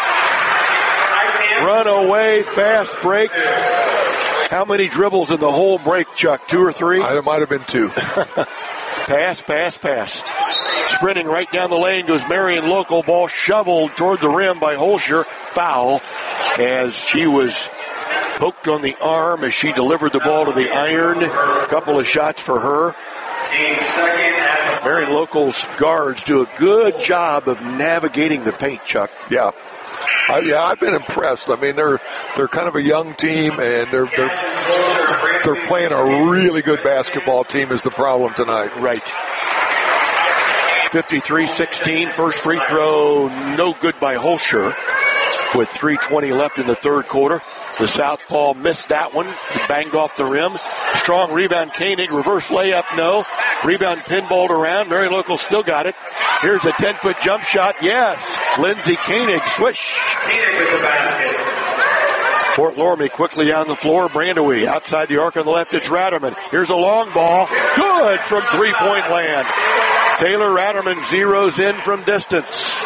Speaker 4: Runaway, fast break. How many dribbles in the whole break, Chuck? Two or three?
Speaker 12: It might have been two.
Speaker 4: Pass, pass, pass. Sprinting right down the lane goes Marion Local. Ball shoveled toward the rim by Holscher. Foul as she was poked on the arm as she delivered the ball to the iron. A couple of shots for her. Marion Local's guards do a good job of navigating the paint, Chuck.
Speaker 12: Yeah. Uh, yeah, I've been impressed. I mean, they're they're kind of a young team, and they're they're they're playing a really good basketball team. Is the problem tonight?
Speaker 4: Right. fifty-three sixteen, first free throw, no good by Holscher. With three twenty left in the third quarter, the southpaw missed that one. He banged off the rim. Strong rebound, Koenig. Reverse layup, no. Rebound pinballed around. Marion Local still got it. Here's a ten-foot jump shot. Yes. Lindsey Koenig, swish.
Speaker 15: Koenig with the basket.
Speaker 4: Fort Loramie quickly on the floor. Brandewie outside the arc on the left. It's Ratterman. Here's a long ball. Good from three-point land. Taylor Ratterman zeroes in from distance.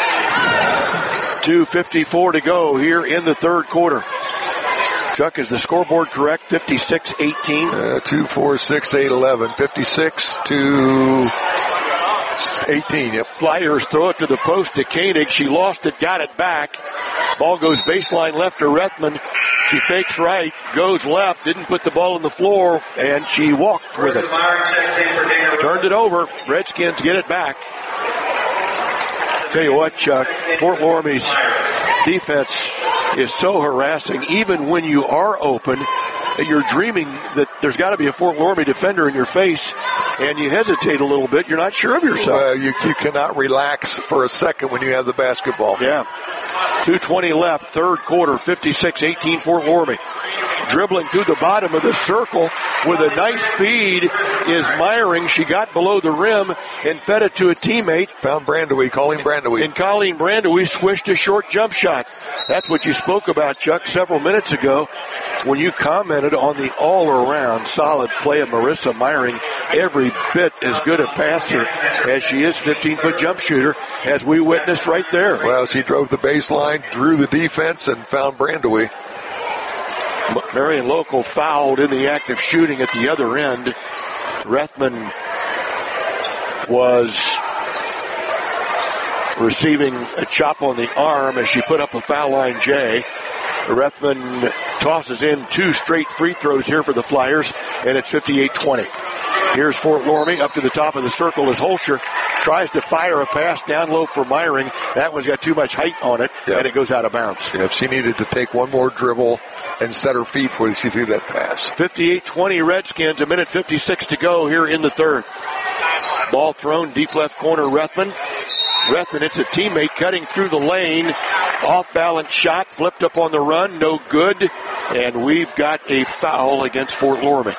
Speaker 4: two fifty-four to go here in the third quarter. Chuck, is the scoreboard correct? fifty-six eighteen.
Speaker 12: Uh, two, four, six, eight, eleven. fifty-six to eighteen. Yep.
Speaker 4: Flyers throw it to the post to Koenig. She lost it, got it back. Ball goes baseline left to Rethman. She fakes right, goes left, didn't put the ball on the floor, and she walked with it. Turned it over. Redskins get it back. Tell you what, Chuck, Fort Loramie's defense is so harassing. Even when you are open, you're dreaming that there's got to be a Fort Loramie defender in your face, and you hesitate a little bit. You're not sure of yourself.
Speaker 12: Well, you, you cannot relax for a second when you have the basketball.
Speaker 4: Yeah. two twenty left, third quarter, fifty-six eighteen Fort Loramie. Dribbling through the bottom of the circle with a nice feed is Meyering. She got below the rim and fed it to a teammate.
Speaker 12: Found Brandewie, Colleen Brandewie.
Speaker 4: And Colleen Brandewie swished a short jump shot. That's what you spoke about, Chuck, several minutes ago when you commented on the all-around solid play of Marissa Meyering. Every bit as good a passer as she is fifteen-foot jump shooter, as we witnessed right there.
Speaker 12: Well, she drove the baseline, drew the defense, and found Brandewie.
Speaker 4: Marion Local fouled in the act of shooting at the other end. Rethman was receiving a chop on the arm as she put up a foul line J. Rethman tosses in two straight free throws here for the Flyers, and it's fifty-eight twenty. Here's Fort Loramie up to the top of the circle as Holscher tries to fire a pass down low for Meyering. That one's got too much height on it, yep. And it goes out of bounds.
Speaker 12: Yep, she needed to take one more dribble and set her feet before she threw that pass.
Speaker 4: fifty-eight twenty Redskins, a minute fifty-six to go here in the third. Ball thrown deep left corner, Rethman. Rethman, it's a teammate cutting through the lane. Off-balance shot, flipped up on the run, no good. And we've got a foul against Fort Loramie.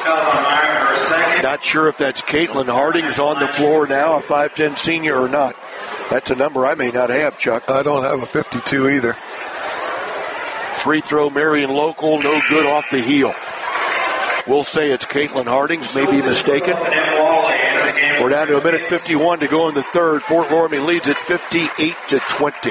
Speaker 4: Not sure if that's Caitlin Harding's on the floor now, a five ten senior or not. That's a number I may not have, Chuck.
Speaker 12: I don't have a fifty-two either.
Speaker 4: Free throw, Marion Local, no good off the heel. We'll say it's Caitlin Harding's, may be mistaken. We're down to a minute fifty-one to go in the third. Fort Loramie leads at fifty-eight to twenty.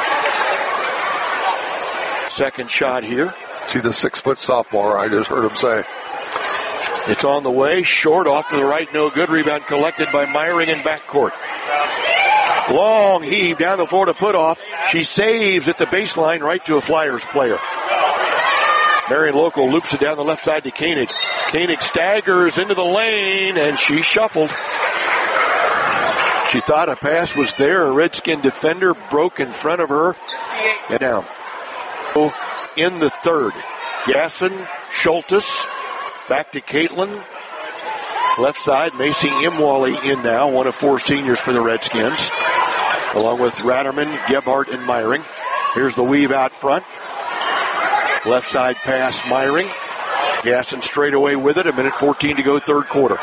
Speaker 4: Second shot here.
Speaker 12: See the six-foot sophomore, I just heard him say.
Speaker 4: It's on the way, short, off to the right, no good. Rebound collected by Meyering in backcourt. Long heave down the floor to put off. She saves at the baseline right to a Flyers player. Marion Local loops it down the left side to Koenig. Koenig staggers into the lane, and she shuffled. She thought a pass was there. A Redskin defender broke in front of her. And down. In the third, Gasson, Schultes, back to Caitlin. Left side, Macy Imwally in now, one of four seniors for the Redskins. Along with Ratterman, Gebhardt, and Meyering. Here's the weave out front. Left side pass, Meyering. Gasson straight away with it. A minute fourteen to go, third quarter.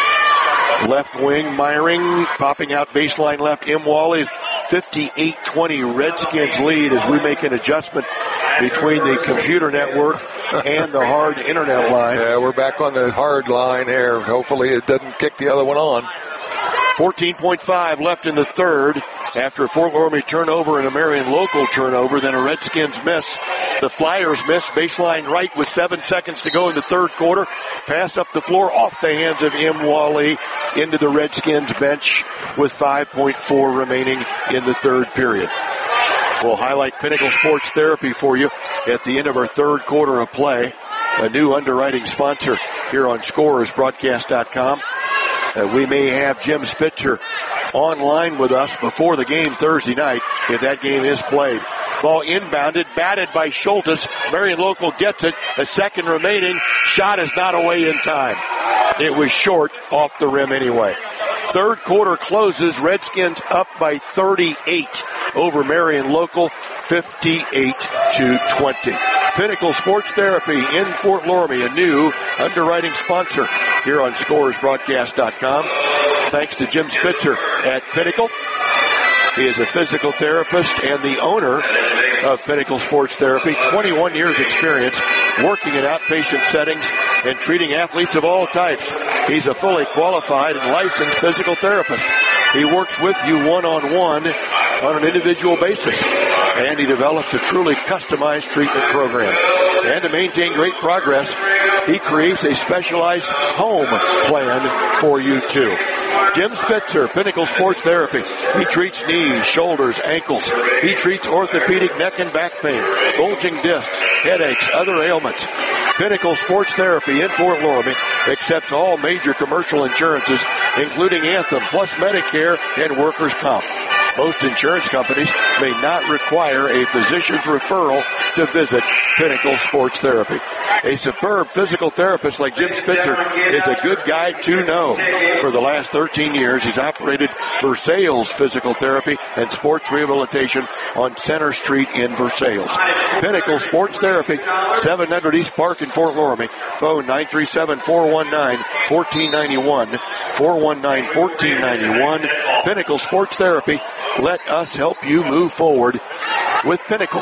Speaker 4: Left wing, Meiring popping out baseline left. M. Wally, fifty-eight twenty Redskins lead as we make an adjustment between the computer network and the hard internet line.
Speaker 12: Yeah, we're back on the hard line here. Hopefully it doesn't kick the other one on.
Speaker 4: fourteen point five left in the third after a Fort Loramie turnover and a Marion local turnover, then a Redskins miss. The Flyers miss baseline right with seven seconds to go in the third quarter. Pass up the floor off the hands of M. Wally into the Redskins bench with five point four remaining in the third period. We'll highlight Pinnacle Sports Therapy for you at the end of our third quarter of play. A new underwriting sponsor here on Scorers Broadcast dot com. Uh, we may have Jim Spitzer online with us before the game Thursday night if that game is played. Ball inbounded, batted by Schultes. Marion Local gets it. A second remaining. Shot is not away in time. It was short off the rim anyway. Third quarter closes. Redskins up by thirty-eight over Marion Local, fifty-eight to twenty. Pinnacle Sports Therapy in Fort Loramie, a new underwriting sponsor here on Scorers Broadcast dot com. Thanks to Jim Spitzer at Pinnacle. He is a physical therapist and the owner of Pinnacle Sports Therapy. twenty-one years experience working in outpatient settings and treating athletes of all types. He's a fully qualified and licensed physical therapist. He works with you one-on-one on an individual basis, and he develops a truly customized treatment program. And to maintain great progress, he creates a specialized home plan for you too. Jim Spitzer, Pinnacle Sports Therapy. He treats knees, shoulders, ankles. He treats orthopedic neck and back pain, bulging discs, headaches, other ailments. Pinnacle Sports Therapy in Fort Loramie accepts all major commercial insurances, including Anthem, plus Medicare and workers' comp. Most insurance companies may not require a physician's referral to visit Pinnacle Sports Therapy. A superb physical therapist like Jim Spitzer is a good guy to know. For the last thirteen years, he's operated Versailles Physical Therapy and Sports Rehabilitation on Center Street in Versailles. Pinnacle Sports Therapy, seven hundred East Park in Fort Loramie. Phone nine three seven, four one nine, one four nine one, four one nine, one four nine one. Pinnacle Sports Therapy. Let us help you move forward with Pinnacle.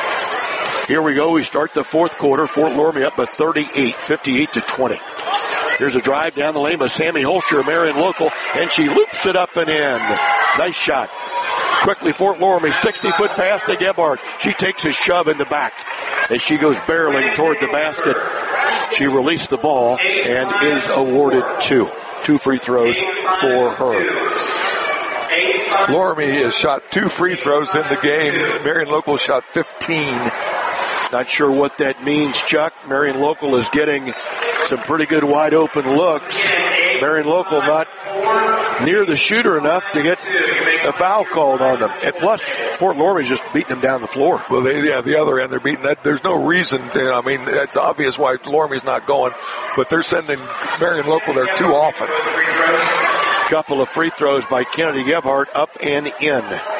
Speaker 4: Here we go. We start the fourth quarter. Fort Loramie up by thirty-eight, fifty-eight to twenty. Here's a drive down the lane by Sammy Holscher, Marion Local, and she loops it up and in. Nice shot. Quickly, Fort Loramie, sixty-foot pass to Gebhardt. She takes a shove in the back as she goes barreling toward the basket. She released the ball and is awarded two. Two free throws for her.
Speaker 12: Loramie has shot two free throws in the game. Marion Local shot fifteen.
Speaker 4: Not sure what that means, Chuck. Marion Local is getting some pretty good wide open looks. Marion Local not near the shooter enough to get a foul called on them. And plus, Fort Loramie's just beating them down the floor.
Speaker 12: Well, they, yeah, the other end, they're beating that. There's no reason to, I mean, it's obvious why Loramie's not going, but they're sending Marion Local there too often.
Speaker 4: Couple of free throws by Kennedy Gebhardt, up and in.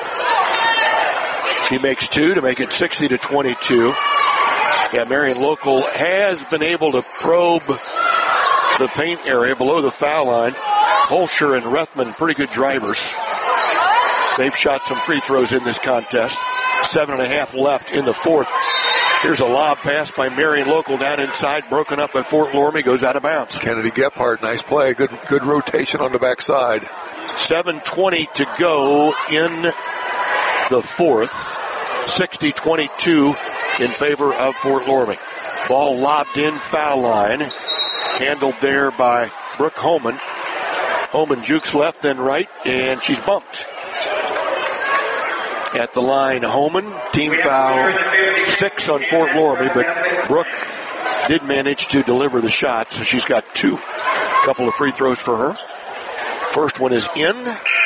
Speaker 4: She makes two to make it sixty to twenty-two. Yeah, Marion Local has been able to probe the paint area below the foul line. Holscher and Rethman, pretty good drivers. They've shot some free throws in this contest. Seven and a half left in the fourth. Here's a lob pass by Marion Local down inside, broken up by Fort Loramie, goes out of bounds.
Speaker 12: Kennedy Gebhardt, nice play. Good good rotation on the backside.
Speaker 4: seven twenty to go in the fourth. sixty twenty-two in favor of Fort Loramie. Ball lobbed in, foul line. Handled there by Brooke Holman. Holman jukes left then right, and she's bumped. At the line, Holman, team foul six on Fort Loramie, but Brooke did manage to deliver the shot, so she's got two. Couple of free throws for her. First one is in.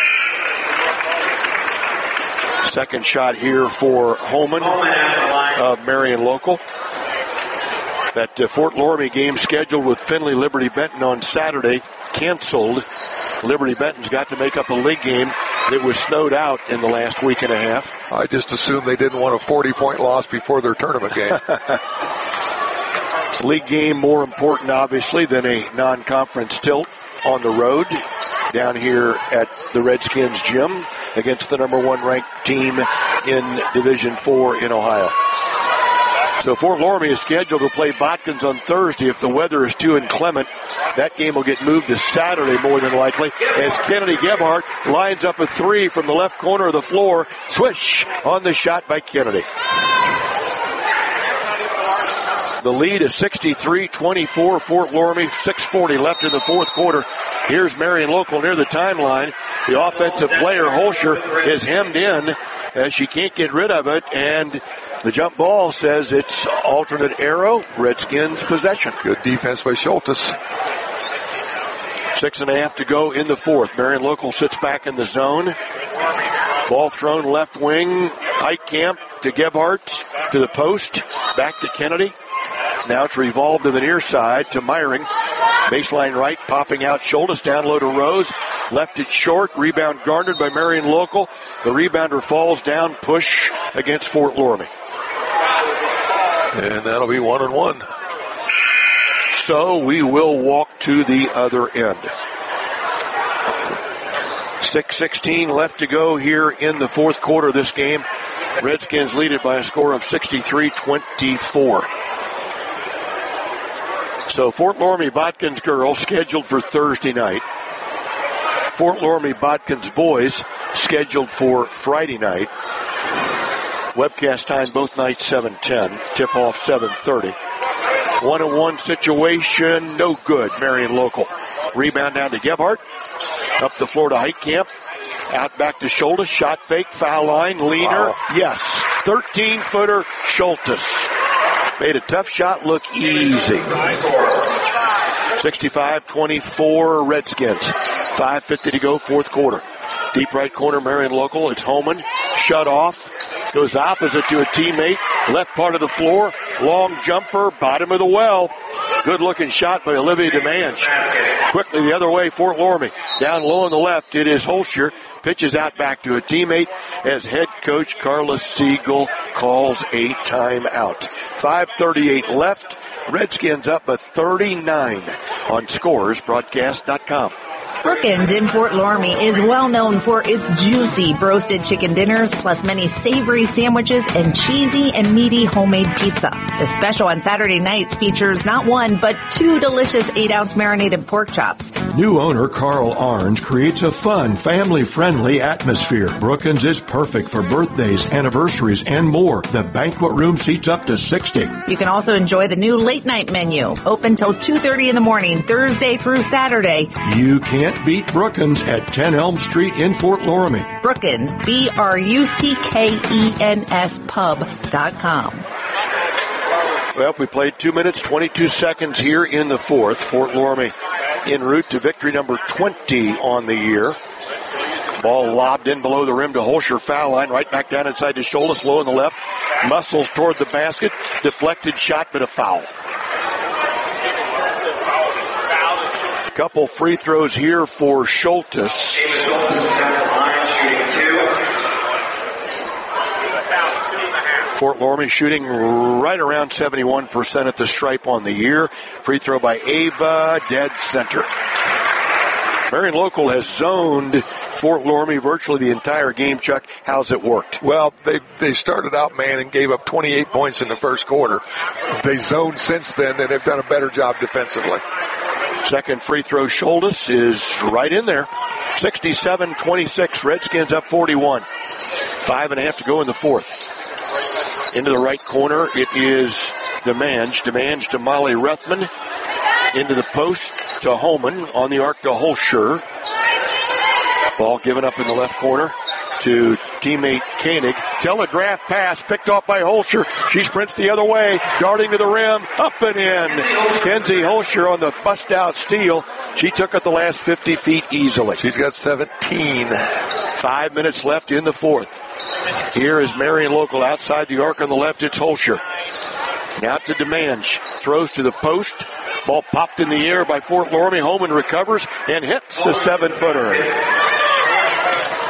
Speaker 4: Second shot here for Holman of Marion Local. That uh, Fort Loramie game scheduled with Findlay Liberty Benton on Saturday canceled. Liberty Benton's got to make up a league game that was snowed out in the last week and a half.
Speaker 12: I just assumed they didn't want a forty-point loss before their tournament game.
Speaker 4: League game more important, obviously, than a non-conference tilt on the road down here at the Redskins gym against the number one ranked team in Division four in Ohio. So Fort Loramie is scheduled to play Botkins on Thursday. If the weather is too inclement, that game will get moved to Saturday more than likely, as Kennedy Gebhardt lines up a three from the left corner of the floor. Swish on the shot by Kennedy. The lead is sixty-three twenty-four. Fort Loramie, six forty left in the fourth quarter. Here's Marion Local near the timeline. The offensive player, Holscher, is hemmed in as she can't get rid of it, and the jump ball says it's alternate arrow, Redskins possession.
Speaker 12: Good defense by Schultes.
Speaker 4: Six and a half to go in the fourth. Marion Local sits back in the zone. Ball thrown left wing. Heitkamp to Gebhardt, to the post. Back to Kennedy. Now it's revolved to the near side to Meyering. Baseline right, popping out Schultes, down low to Rose. Left it short, rebound garnered by Marion Local. The rebounder falls down, push against Fort Loramie.
Speaker 12: And that'll be one and one.
Speaker 4: So we will walk to the other end. six sixteen left to go here in the fourth quarter of this game. Redskins lead it by a score of sixty-three twenty-four. So Fort Loramie Botkins girls scheduled for Thursday night. Fort Loramie Botkins boys scheduled for Friday night. Webcast time both nights seven ten. Tip off seven thirty. One and one situation, no good. Marion Local. Rebound down to Gebhardt. Up the floor to Heitkamp. Out back to Schultes. Shot fake, foul line, leaner. Wow. Yes. thirteen footer Schultes. Made a tough shot look easy. sixty-five twenty-four Redskins. five fifty to go, fourth quarter. Deep right corner, Marion Local. It's Homan. Shut off. Goes opposite to a teammate. Left part of the floor. Long jumper. Bottom of the well. Good looking shot by Olivia DeMange. Quickly the other way, Fort Loramie. Down low on the left, it is Holscher. Pitches out back to a teammate as head coach Carla Siegel calls a timeout. five thirty-eight left. Redskins up a thirty-nine on scores broadcast dot com.
Speaker 11: Brookins in Fort Loramie is well known for its juicy roasted chicken dinners, plus many savory sandwiches and cheesy and meaty homemade pizza. The special on Saturday nights features not one, but two delicious eight ounce marinated pork chops.
Speaker 4: New owner Carl Arns creates a fun, family-friendly atmosphere. Brookins is perfect for birthdays, anniversaries, and more. The banquet room seats up to sixty.
Speaker 11: You can also enjoy the new late night menu, open till two thirty in the morning, Thursday through Saturday.
Speaker 4: You can't beat Brookins at ten Elm Street in Fort Loramie.
Speaker 11: Brookins, B R U C K E N S pub dot com.
Speaker 4: Well, we played two minutes, twenty-two seconds here in the fourth. Fort Loramie en route to victory number twenty on the year. Ball lobbed in below the rim to Holscher, foul line, right back down inside to Schultes, low on the left. Muscles toward the basket, deflected shot, but a foul. Couple free throws here for Schultes. Fort Loramie shooting right around seventy-one percent at the stripe on the year. Free throw by Ava, dead center. Marion Local has zoned Fort Loramie virtually the entire game. Chuck, how's it worked?
Speaker 12: Well, they they started out, man, and gave up twenty-eight points in the first quarter. They zoned since then, and they've done a better job defensively.
Speaker 4: Second free throw, Schultes is right in there. sixty-seven twenty-six, Redskins up forty-one. Five and a half to go in the fourth. Into the right corner, it is DeMange. DeMange to Molly Rethman. Into the post to Holman. On the arc to Holscher. Ball given up in the left corner to teammate Koenig. Telegraph pass picked off by Holscher. She sprints the other way, darting to the rim, up and in. Kenzie Holscher on the bust out steal. She took it the last fifty feet easily.
Speaker 12: She's got seventeen.
Speaker 4: Five minutes left in the fourth. Here is Marion Local outside the arc on the left. It's Holscher. Now to DeMange. Throws to the post. Ball popped in the air by Fort Loramie. Holman recovers and hits a seven-footer.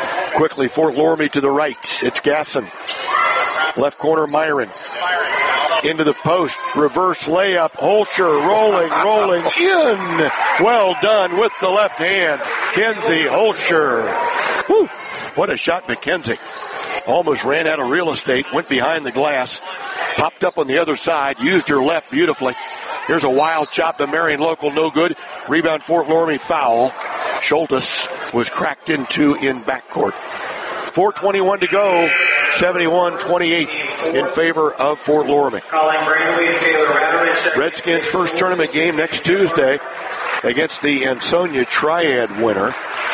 Speaker 4: Quickly, Fort Loramie to the right. It's Gasson. Left corner, Myron. into the post. Reverse layup. Holscher rolling, rolling in. Well done with the left hand. Kenzie Holscher. Whew. What a shot, McKenzie. Almost ran out of real estate, went behind the glass, popped up on the other side, used her left beautifully. Here's a wild chop to Marion Local, no good. Rebound Fort Loramie foul. Schultes was cracked into in backcourt. four twenty-one to go, seventy-one twenty-eight in favor of Fort Loramie. Redskins' first tournament game next Tuesday against the Ansonia Triad winner.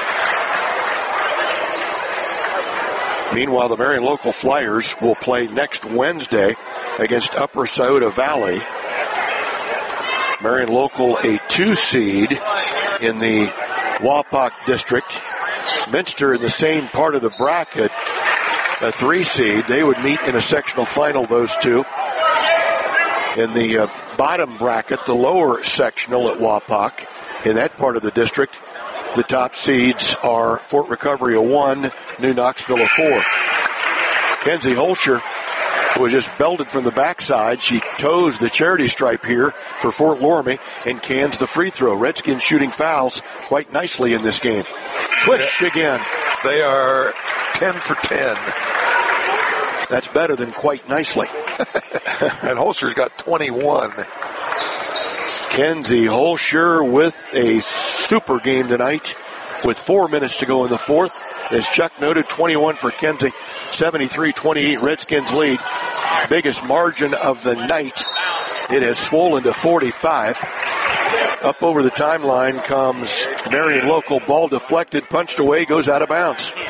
Speaker 4: Meanwhile, the Marion Local Flyers will play next Wednesday against Upper Scioto Valley. Marion Local, a two seed in the Wapak district. Minster in the same part of the bracket, a three seed. They would meet in a sectional final, those two. In the uh, bottom bracket, the lower sectional at Wapak, in that part of the district, the top seeds are Fort Recovery a one, New Knoxville a four. Kenzie Holscher was just belted from the backside. She toes the charity stripe here for Fort Loramie and cans the free throw. Redskins shooting fouls quite nicely in this game. Swish again.
Speaker 12: They are ten for ten.
Speaker 4: That's better than quite nicely.
Speaker 12: And Holscher's got twenty-one.
Speaker 4: Kenzie Holscher with a super game tonight with four minutes to go in the fourth. As Chuck noted, twenty-one for Kenzie, seventy-three twenty-eight Redskins lead. Biggest margin of the night. It has swollen to forty-five. Up over the timeline comes Marion Local. Ball deflected, punched away, goes out of bounds.
Speaker 12: We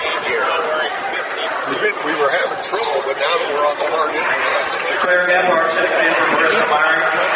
Speaker 12: were having trouble, but now that we're on the hard internet.
Speaker 15: Claire Gebhardt checks in for Marissa Myers.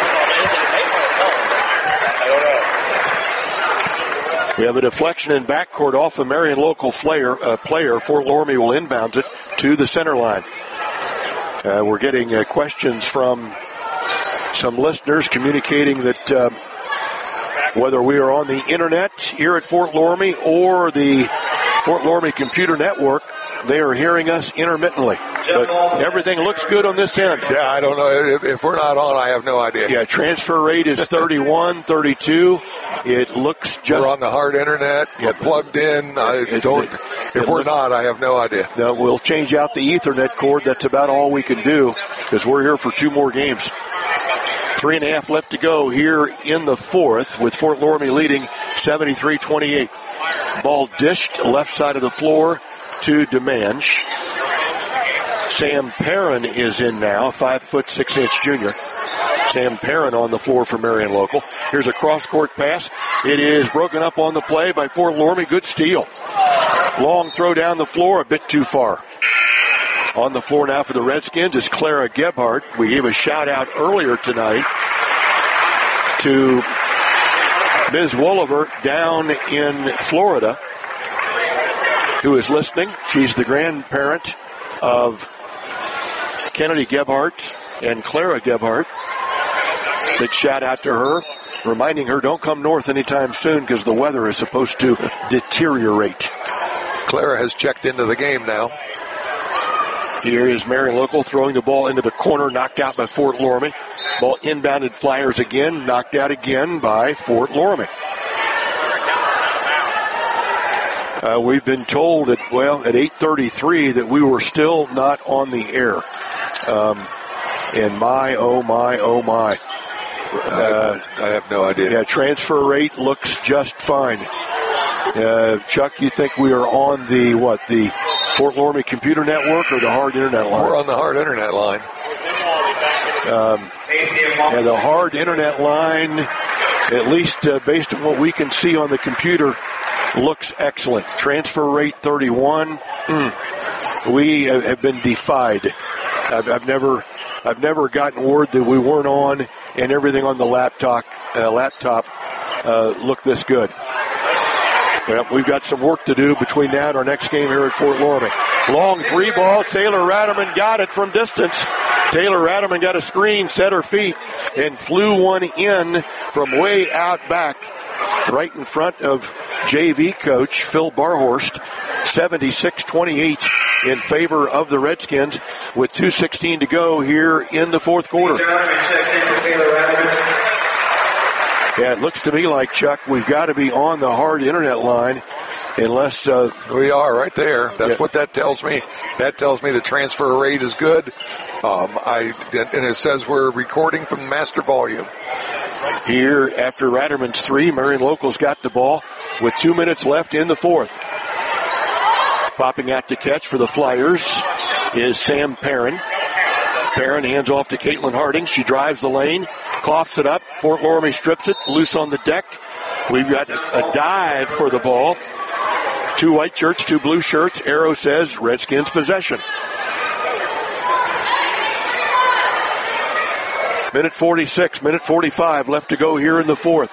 Speaker 4: We have a deflection in backcourt off the Marion Local player. Uh, player. Fort Loramie will inbound it to the center line. Uh, we're getting uh, questions from some listeners communicating that uh, whether we are on the internet here at Fort Loramie or the Fort Loramie Computer Network, they are hearing us intermittently. But everything looks good on this end.
Speaker 12: Yeah, I don't know. If, if we're not on, I have no idea.
Speaker 4: Yeah, transfer rate is thirty-one, thirty-two. It looks just...
Speaker 12: We're on the hard internet. We're plugged in. I
Speaker 4: it,
Speaker 12: don't,
Speaker 4: it,
Speaker 12: if
Speaker 4: it,
Speaker 12: we're not, I have no idea.
Speaker 4: No, we'll change out the Ethernet cord. That's about all we can do because we're here for two more games. Three and a half left to go here in the fourth with Fort Loramie leading seventy-three twenty-eight. Ball dished left side of the floor to Demange. Sam Perrin is in now, five foot six inch junior. Sam Perrin on the floor for Marion Local. Here's a cross-court pass. It is broken up on the play by Fort Loramie. Good steal. Long throw down the floor, a bit too far. On the floor now for the Redskins is Clara Gebhardt. We gave a shout-out earlier tonight to Miz Wolliver down in Florida, who is listening. She's the grandparent of Kennedy Gebhardt and Clara Gebhardt. Big shout out to her, reminding her don't come north anytime soon because the weather is supposed to deteriorate.
Speaker 12: Clara has checked into the game now.
Speaker 4: Here is Marion Local throwing the ball into the corner, knocked out by Fort Loramie. Ball inbounded Flyers again, knocked out again by Fort Loramie. Uh, we've been told that, well, at eight thirty-three that we were still not on the air. Um, and my, oh my, oh my.
Speaker 12: Uh, I have no idea.
Speaker 4: Yeah, transfer rate looks just fine. Uh, Chuck, you think we are on the, what, the Fort Loramie Computer Network or the hard internet line?
Speaker 12: We're on the hard internet line.
Speaker 4: Um, yeah, the hard internet line, at least uh, based on what we can see on the computer, looks excellent. Transfer rate thirty-one. Mm. We have been defied. I've, I've never, I've never gotten word that we weren't on, and everything on the laptop, uh, laptop, uh, looked this good. Well, we've got some work to do between now and our next game here at Fort Loramie. Long three ball. Taylor Ratterman got it from distance. Taylor Ratterman got a screen, set her feet, and flew one in from way out back, right in front of J V coach Phil Barhorst. seventy-six twenty-eight in favor of the Redskins with two sixteen to go here in the fourth quarter. Yeah, it looks to me like, Chuck, we've got to be on the hard internet line unless... Uh,
Speaker 12: we are right there. That's
Speaker 4: yeah.
Speaker 12: what that tells me. That tells me the transfer rate is good. Um, I and it says we're recording from master volume.
Speaker 4: Here, after Ratterman's three, Marion Local's got the ball with two minutes left in the fourth. Popping out to catch for the Flyers is Sam Perrin. Perrin hands off to Caitlin Harding. She drives the lane, coughs it up. Fort Loramie strips it, loose on the deck. We've got a, a dive for the ball. Two white shirts, two blue shirts. Arrow says Redskins possession. Minute forty-six, minute forty-five left to go here in the fourth.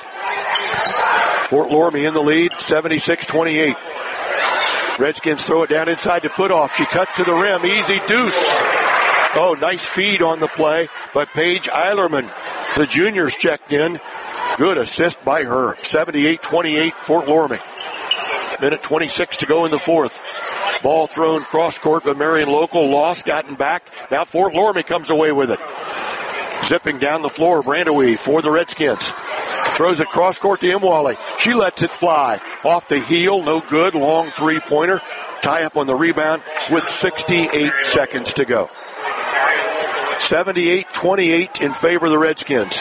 Speaker 4: Fort Loramie in the lead, seventy-six twenty-eight. Redskins throw it down inside to Putoff. She cuts to the rim. Easy deuce. Oh, nice feed on the play by Paige Eilerman. The juniors checked in. Good assist by her. seventy-eight twenty-eight, Fort Loramie. Minute twenty-six to go in the fourth. Ball thrown cross court by Marion Local. Lost, gotten back. Now Fort Loramie comes away with it. Zipping down the floor, Brandewie for the Redskins. Throws it cross court to Imwally. She lets it fly. Off the heel, no good. Long three-pointer. Tie up on the rebound with sixty-eight seconds to go. seventy-eight twenty-eight in favor of the Redskins.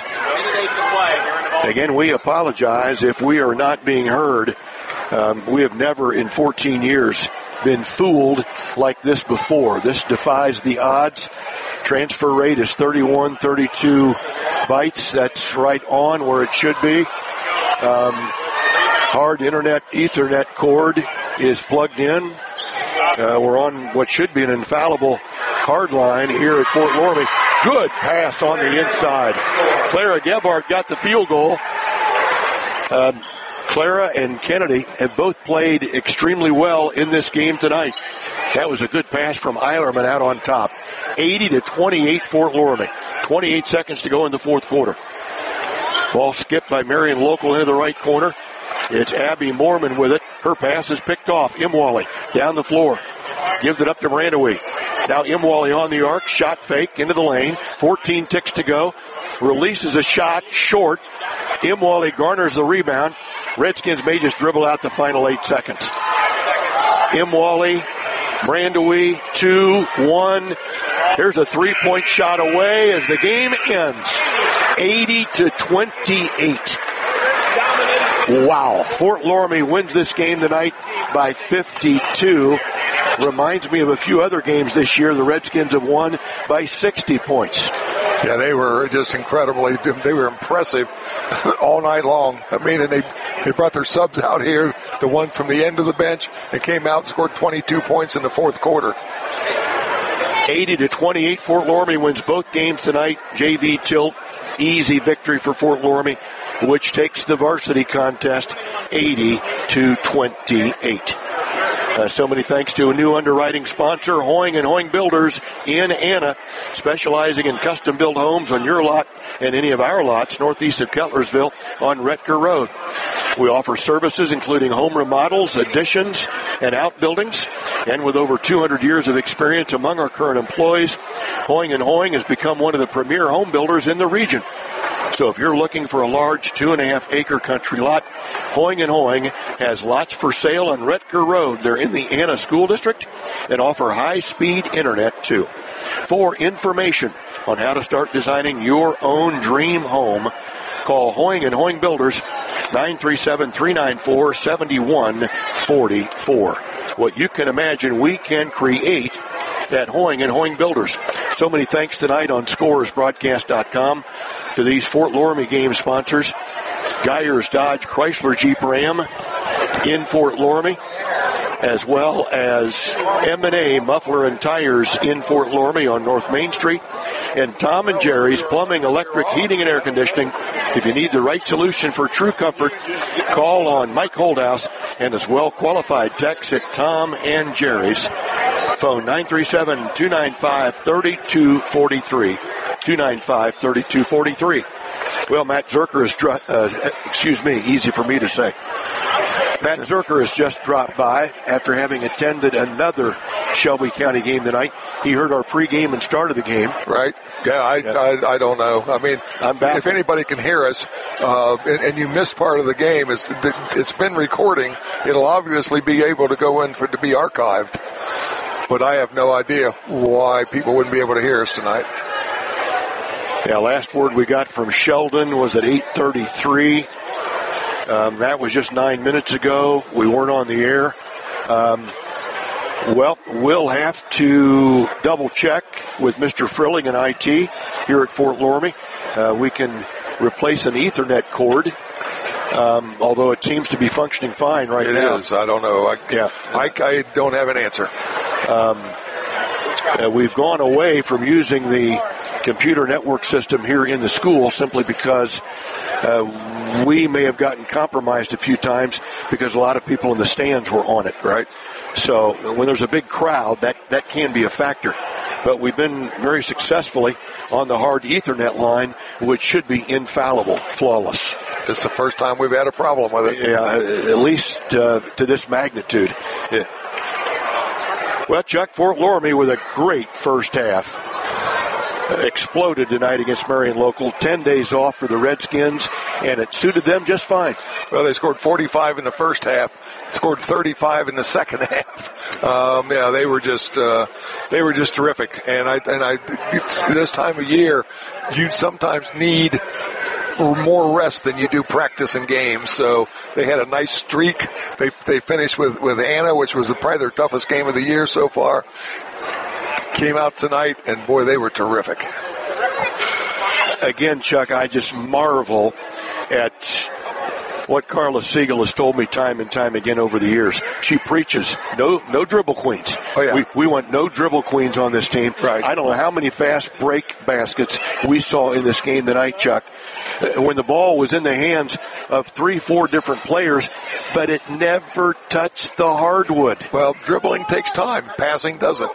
Speaker 4: Again, we apologize if we are not being heard. Um, we have never in fourteen years been fooled like this before. This defies the odds. Transfer rate is thirty-one thirty-two bytes. That's right on where it should be. Um, hard internet Ethernet cord is plugged in. Uh, we're on what should be an infallible hard line here at Fort Loramie. Good pass on the inside. Clara Gebhardt got the field goal. Um, Clara and Kennedy have both played extremely well in this game tonight. That was a good pass from Eilerman out on top. eighty to twenty-eight Fort Loramie. twenty-eight seconds to go in the fourth quarter. Ball skipped by Marion Local into the right corner. It's Abby Moorman with it. Her pass is picked off. Imwally down the floor. Gives it up to Brandewie. Now Imwally on the arc. Shot fake into the lane. fourteen ticks to go. Releases a shot short. Imwally garners the rebound. Redskins may just dribble out the final eight seconds. Imwally, Brandewie, two, one. Here's a three-point shot away as the game ends. eighty to twenty-eight. Wow. Fort Loramie wins this game tonight by fifty-two. Reminds me of a few other games this year. The Redskins have won by sixty points.
Speaker 12: Yeah, they were just incredibly, they were impressive all night long. I mean, and they, they brought their subs out here, the one from the end of the bench, and came out and scored twenty-two points in the fourth quarter.
Speaker 4: eighty to twenty-eight, Fort Loramie wins both games tonight. J V tilt, easy victory for Fort Loramie, which takes the varsity contest eighty to twenty-eight. Uh, so many thanks to a new underwriting sponsor, Hoying and Hoying Builders in Anna, specializing in custom-built homes on your lot and any of our lots northeast of Kettlersville on Retker Road. We offer services including home remodels, additions, and outbuildings. And with over two hundred years of experience among our current employees, Hoying and Hoying has become one of the premier home builders in the region. So if you're looking for a large two and a half acre country lot, Hoying and Hoying has lots for sale on Retker Road. They're in the Anna School District and offer high-speed internet too. For information on how to start designing your own dream home, call Hoying and Hoying Builders, nine three seven, three nine four, seven one four four. What you can imagine we can create at Hoying and Hoying Builders. So many thanks tonight on Scores Broadcast dot com to these Fort Loramie game sponsors. Geyers Dodge Chrysler Jeep Ram in Fort Loramie, as well as M and A Muffler and Tires in Fort Loramie on North Main Street, and Tom and Jerry's Plumbing, Electric, Heating, and Air Conditioning. If you need the right solution for true comfort, call on Mike Holdhouse and his well-qualified techs at Tom and Jerry's. Phone nine three seven, two nine five, three two four three, two nine five, three two four three. Well, Matt Zerker is, dro- uh, excuse me, easy for me to say. Matt Zerker has just dropped by after having attended another Shelby County game tonight. He heard our pregame and start of the game.
Speaker 12: Right. Yeah, I, yeah. I, I don't know. I mean,
Speaker 4: I'm back.
Speaker 12: If anybody can hear us, uh, and, and you missed part of the game, it's, it's been recording. It'll obviously be able to go in for to be archived. But I have no idea why people wouldn't be able to hear us tonight.
Speaker 4: Yeah, last word we got from Sheldon was at eight thirty-three. Um, that was just nine minutes ago. We weren't on the air. Um, well, we'll have to double check with Mister Frilling and I T here at Fort Loramie. Uh, we can replace an Ethernet cord, um, although it seems to be functioning fine right
Speaker 12: it
Speaker 4: now.
Speaker 12: It is. I don't know. I,
Speaker 4: yeah.
Speaker 12: I, I don't have an answer.
Speaker 4: Um, uh, we've gone away from using the computer network system here in the school simply because uh, we may have gotten compromised a few times because a lot of people in the stands were on it, right? So when there's a big crowd, that, that can be a factor. But we've been very successfully on the hard Ethernet line, which should be infallible, flawless.
Speaker 12: It's the first time we've had a problem with it.
Speaker 4: Yeah, at least uh, to this magnitude. Yeah. Well, Chuck, Fort Loramie with a great first half. Exploded tonight against Marion Local. Ten days off for the Redskins, and it suited them just fine.
Speaker 12: Well, they scored forty-five in the first half, scored thirty-five in the second half. Um, yeah, they were just uh, they were just terrific. And I and I this time of year, you sometimes need more rest than you do practice and games. So they had a nice streak. They they finished with with Anna, which was probably their toughest game of the year so far. Came out tonight, and boy, they were terrific.
Speaker 4: Again, Chuck, I just marvel at what Carla Siegel has told me time and time again over the years. She preaches no no dribble queens.
Speaker 12: Oh, yeah.
Speaker 4: We, we want no dribble queens on this team.
Speaker 12: Right.
Speaker 4: I don't know how many fast break baskets we saw in this game tonight, Chuck, when the ball was in the hands of three, four different players, but it never touched the hardwood.
Speaker 12: Well, dribbling takes time. Passing doesn't.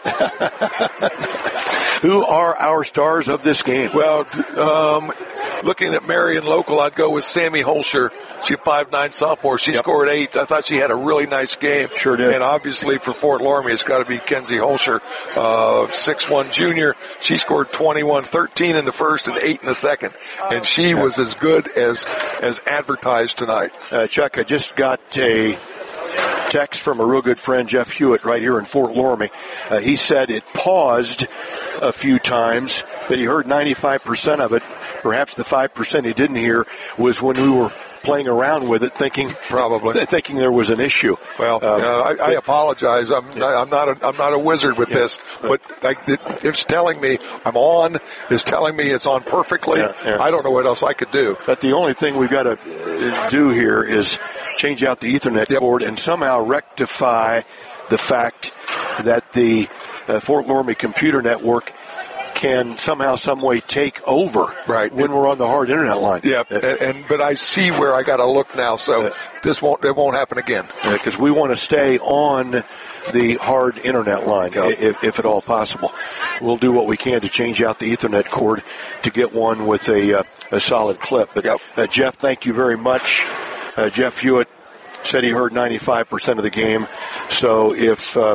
Speaker 4: Who are our stars of this game?
Speaker 12: Well, um, looking at Marion Local, I'd go with Sammy Holscher. She's a five nine sophomore. She yep. scored eight. I thought she had a really nice game.
Speaker 4: Sure did.
Speaker 12: And obviously for Fort Loramie, it's got to be Kenzie Holscher, uh, six one junior. She scored twenty-one, thirteen in the first and eight in the second. And she was as good as, as advertised tonight.
Speaker 4: Uh, Chuck, I just got a text from a real good friend, Jeff Hewitt, right here in Fort Loramie. Uh, he said it paused a few times, that he heard ninety-five percent of it. Perhaps the five percent he didn't hear was when we were playing around with it, thinking
Speaker 12: probably
Speaker 4: th- thinking there was an issue.
Speaker 12: Well, um, uh, I, I apologize. I'm yeah. I'm not a, I'm not a wizard with yeah. this, but like it, it's telling me I'm on. It's telling me it's on perfectly.
Speaker 4: Yeah, yeah.
Speaker 12: I don't know what else I could do.
Speaker 4: But the only thing we've got to do here is change out the Ethernet yep. cord and somehow rectify the fact that the uh, Fort Loramie Computer Network can somehow, some way take over
Speaker 12: right.
Speaker 4: when we're on the hard internet line.
Speaker 12: Yeah, uh, and, and but I see where I got to look now, so uh, this won't it won't happen again.
Speaker 4: Because uh, we want to stay on the hard internet line, yep. if, if at all possible. We'll do what we can to change out the Ethernet cord to get one with a uh, a solid clip. But
Speaker 12: yep.
Speaker 4: uh, Jeff, thank you very much. Uh, Jeff Hewitt said he heard ninety-five percent of the game, so if uh,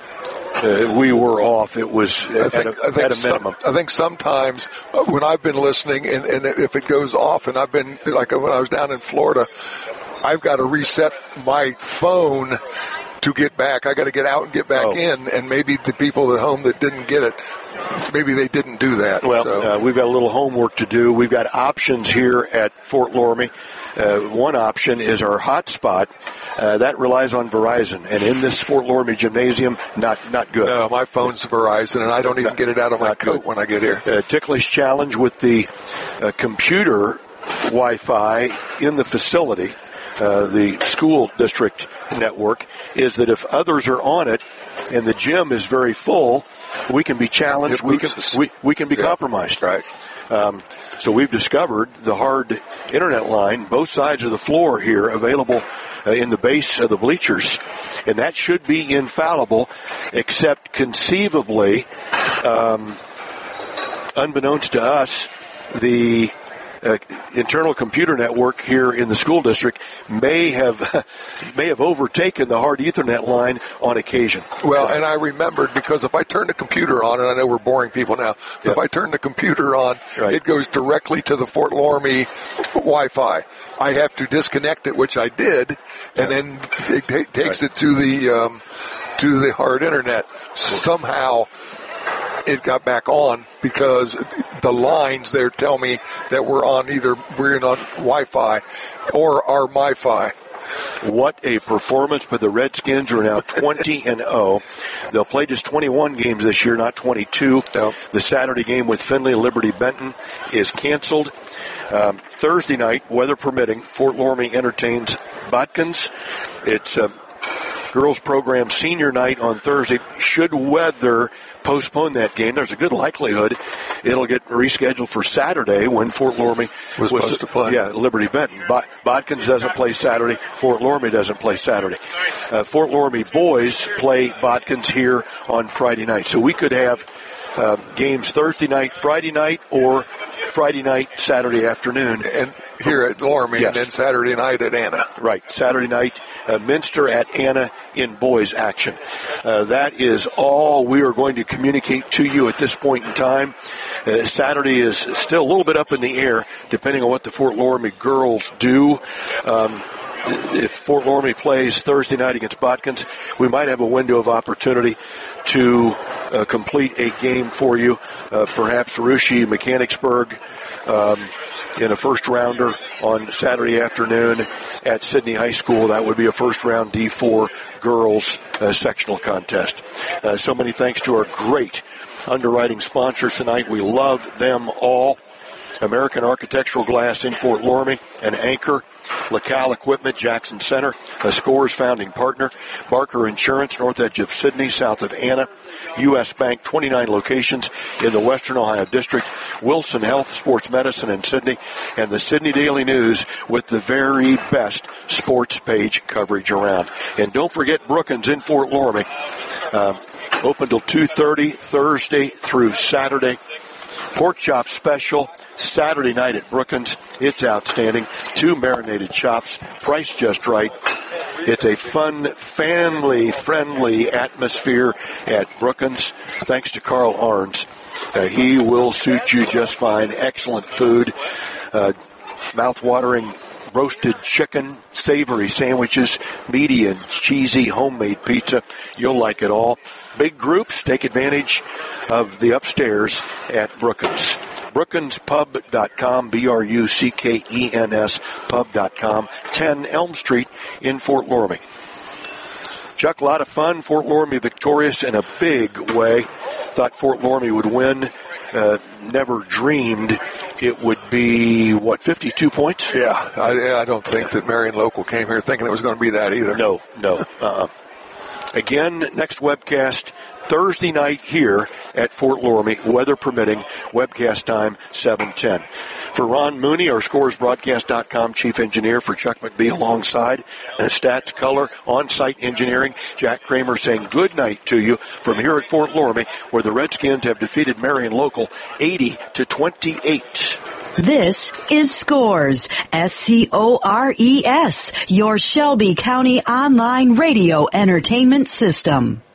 Speaker 4: Uh, we were off. It was
Speaker 12: I think,
Speaker 4: at, a,
Speaker 12: I think
Speaker 4: at a minimum.
Speaker 12: Some, I think sometimes when I've been listening, and, and if it goes off, and I've been, like when I was down in Florida, I've got to reset my phone to get back. I got to get out and get back
Speaker 4: oh.
Speaker 12: in, and maybe the people at home that didn't get it, maybe they didn't do that.
Speaker 4: Well,
Speaker 12: so.
Speaker 4: uh, we've got a little homework to do. We've got options here at Fort Loramie. Uh, one option is our hotspot. Uh, that relies on Verizon, and in this Fort Loramie gymnasium, not not good.
Speaker 12: No, my phone's Verizon, and I don't even not, get it out of my coat good. when I get here.
Speaker 4: Uh, ticklish challenge with the uh, computer Wi-Fi in the facility, uh, the school district network, is that if others are on it and the gym is very full, we can be challenged. We can we, we can be
Speaker 12: yeah.
Speaker 4: compromised.
Speaker 12: Right.
Speaker 4: Um, so we've discovered the hard internet line, both sides of the floor here, available uh, in the base of the bleachers, and that should be infallible, except conceivably, um, unbeknownst to us, the uh, internal computer network here in the school district may have may have overtaken the hard Ethernet line on occasion.
Speaker 12: Well, and I remembered, because if I turn the computer on, and I know we're boring people now,
Speaker 4: Yep.
Speaker 12: if I turn the computer on,
Speaker 4: Right.
Speaker 12: it goes directly to the Fort Loramie Wi-Fi. I have to disconnect it, which I did, and then it ta- takes
Speaker 4: Right.
Speaker 12: it to the um, to the hard internet. Somehow it got back on, because the lines there tell me that we're on either we're in on Wi-Fi or our MiFi.
Speaker 4: What a performance! But the Redskins are now twenty and oh. They'll play just twenty-one games this year, not twenty-two.
Speaker 12: No.
Speaker 4: The Saturday game with Findlay Liberty Benton is canceled. Um, Thursday night, weather permitting, Fort Loramie entertains Botkins. It's a girls program senior night on Thursday. Should weather postpone that game, there's a good likelihood it'll get rescheduled for Saturday, when Fort Loramie
Speaker 12: Was supposed to play.
Speaker 4: Yeah, Liberty Benton. Bot- Botkins doesn't play Saturday. Fort Loramie doesn't play Saturday. Uh, Fort Loramie boys play Botkins here on Friday night. So we could have uh, games Thursday night, Friday night, or Friday night, Saturday afternoon.
Speaker 12: And here at Loramie,
Speaker 4: Yes.
Speaker 12: and then Saturday night at Anna.
Speaker 4: Right, Saturday night, uh, Minster at Anna in boys action. Uh, that is all we are going to communicate to you at this point in time. Uh, Saturday is still a little bit up in the air, depending on what the Fort Loramie girls do. Um, if Fort Loramie plays Thursday night against Botkins, we might have a window of opportunity to uh, complete a game for you. Uh, perhaps Rushi, Mechanicsburg, um, in a first rounder on Saturday afternoon at Sydney High School. That would be a first round D four girls uh, sectional contest. Uh, so many thanks to our great underwriting sponsors tonight. We love them all. American Architectural Glass in Fort Loramie, an anchor. LaCal Equipment, Jackson Center, a Scores founding partner. Barker Insurance, north edge of Sydney, south of Anna. U S Bank, twenty-nine locations in the Western Ohio District. Wilson Health, Sports Medicine in Sydney. And the Sydney Daily News with the very best sports page coverage around. And don't forget Brookins in Fort Loramie. Uh, open till two thirty Thursday through Saturday. Pork chop special Saturday night at Brookins. It's outstanding. Two marinated chops, priced just right. It's a fun, family-friendly atmosphere at Brookins. Thanks to Carl Arns. Uh, he will suit you just fine. Excellent food. Uh, mouth-watering roasted chicken, savory sandwiches, meaty and cheesy homemade pizza. You'll like it all. Big groups, take advantage of the upstairs at Brookins. Brookins Pub dot com, B R U C K E N S, pub dot com, ten Elm Street in Fort Loramie. Chuck, a lot of fun. Fort Loramie victorious in a big way. Thought Fort Loramie would win. Uh, never dreamed it would be, what, fifty-two points?
Speaker 12: Yeah, I, I don't think that Marion Local came here thinking it was going to be that either.
Speaker 4: No, no. Uh-uh. Again, next webcast Thursday night here at Fort Loramie, weather permitting, webcast time seven ten. For Ron Mooney, our Scores Broadcast dot com chief engineer, for Chuck McBee alongside uh, Stats Color, on-site engineering, Jack Kramer saying good night to you from here at Fort Loramie, where the Redskins have defeated Marion Local eighty to twenty-eight.
Speaker 18: This is Scores, S C O R E S, your Shelby County online radio entertainment system.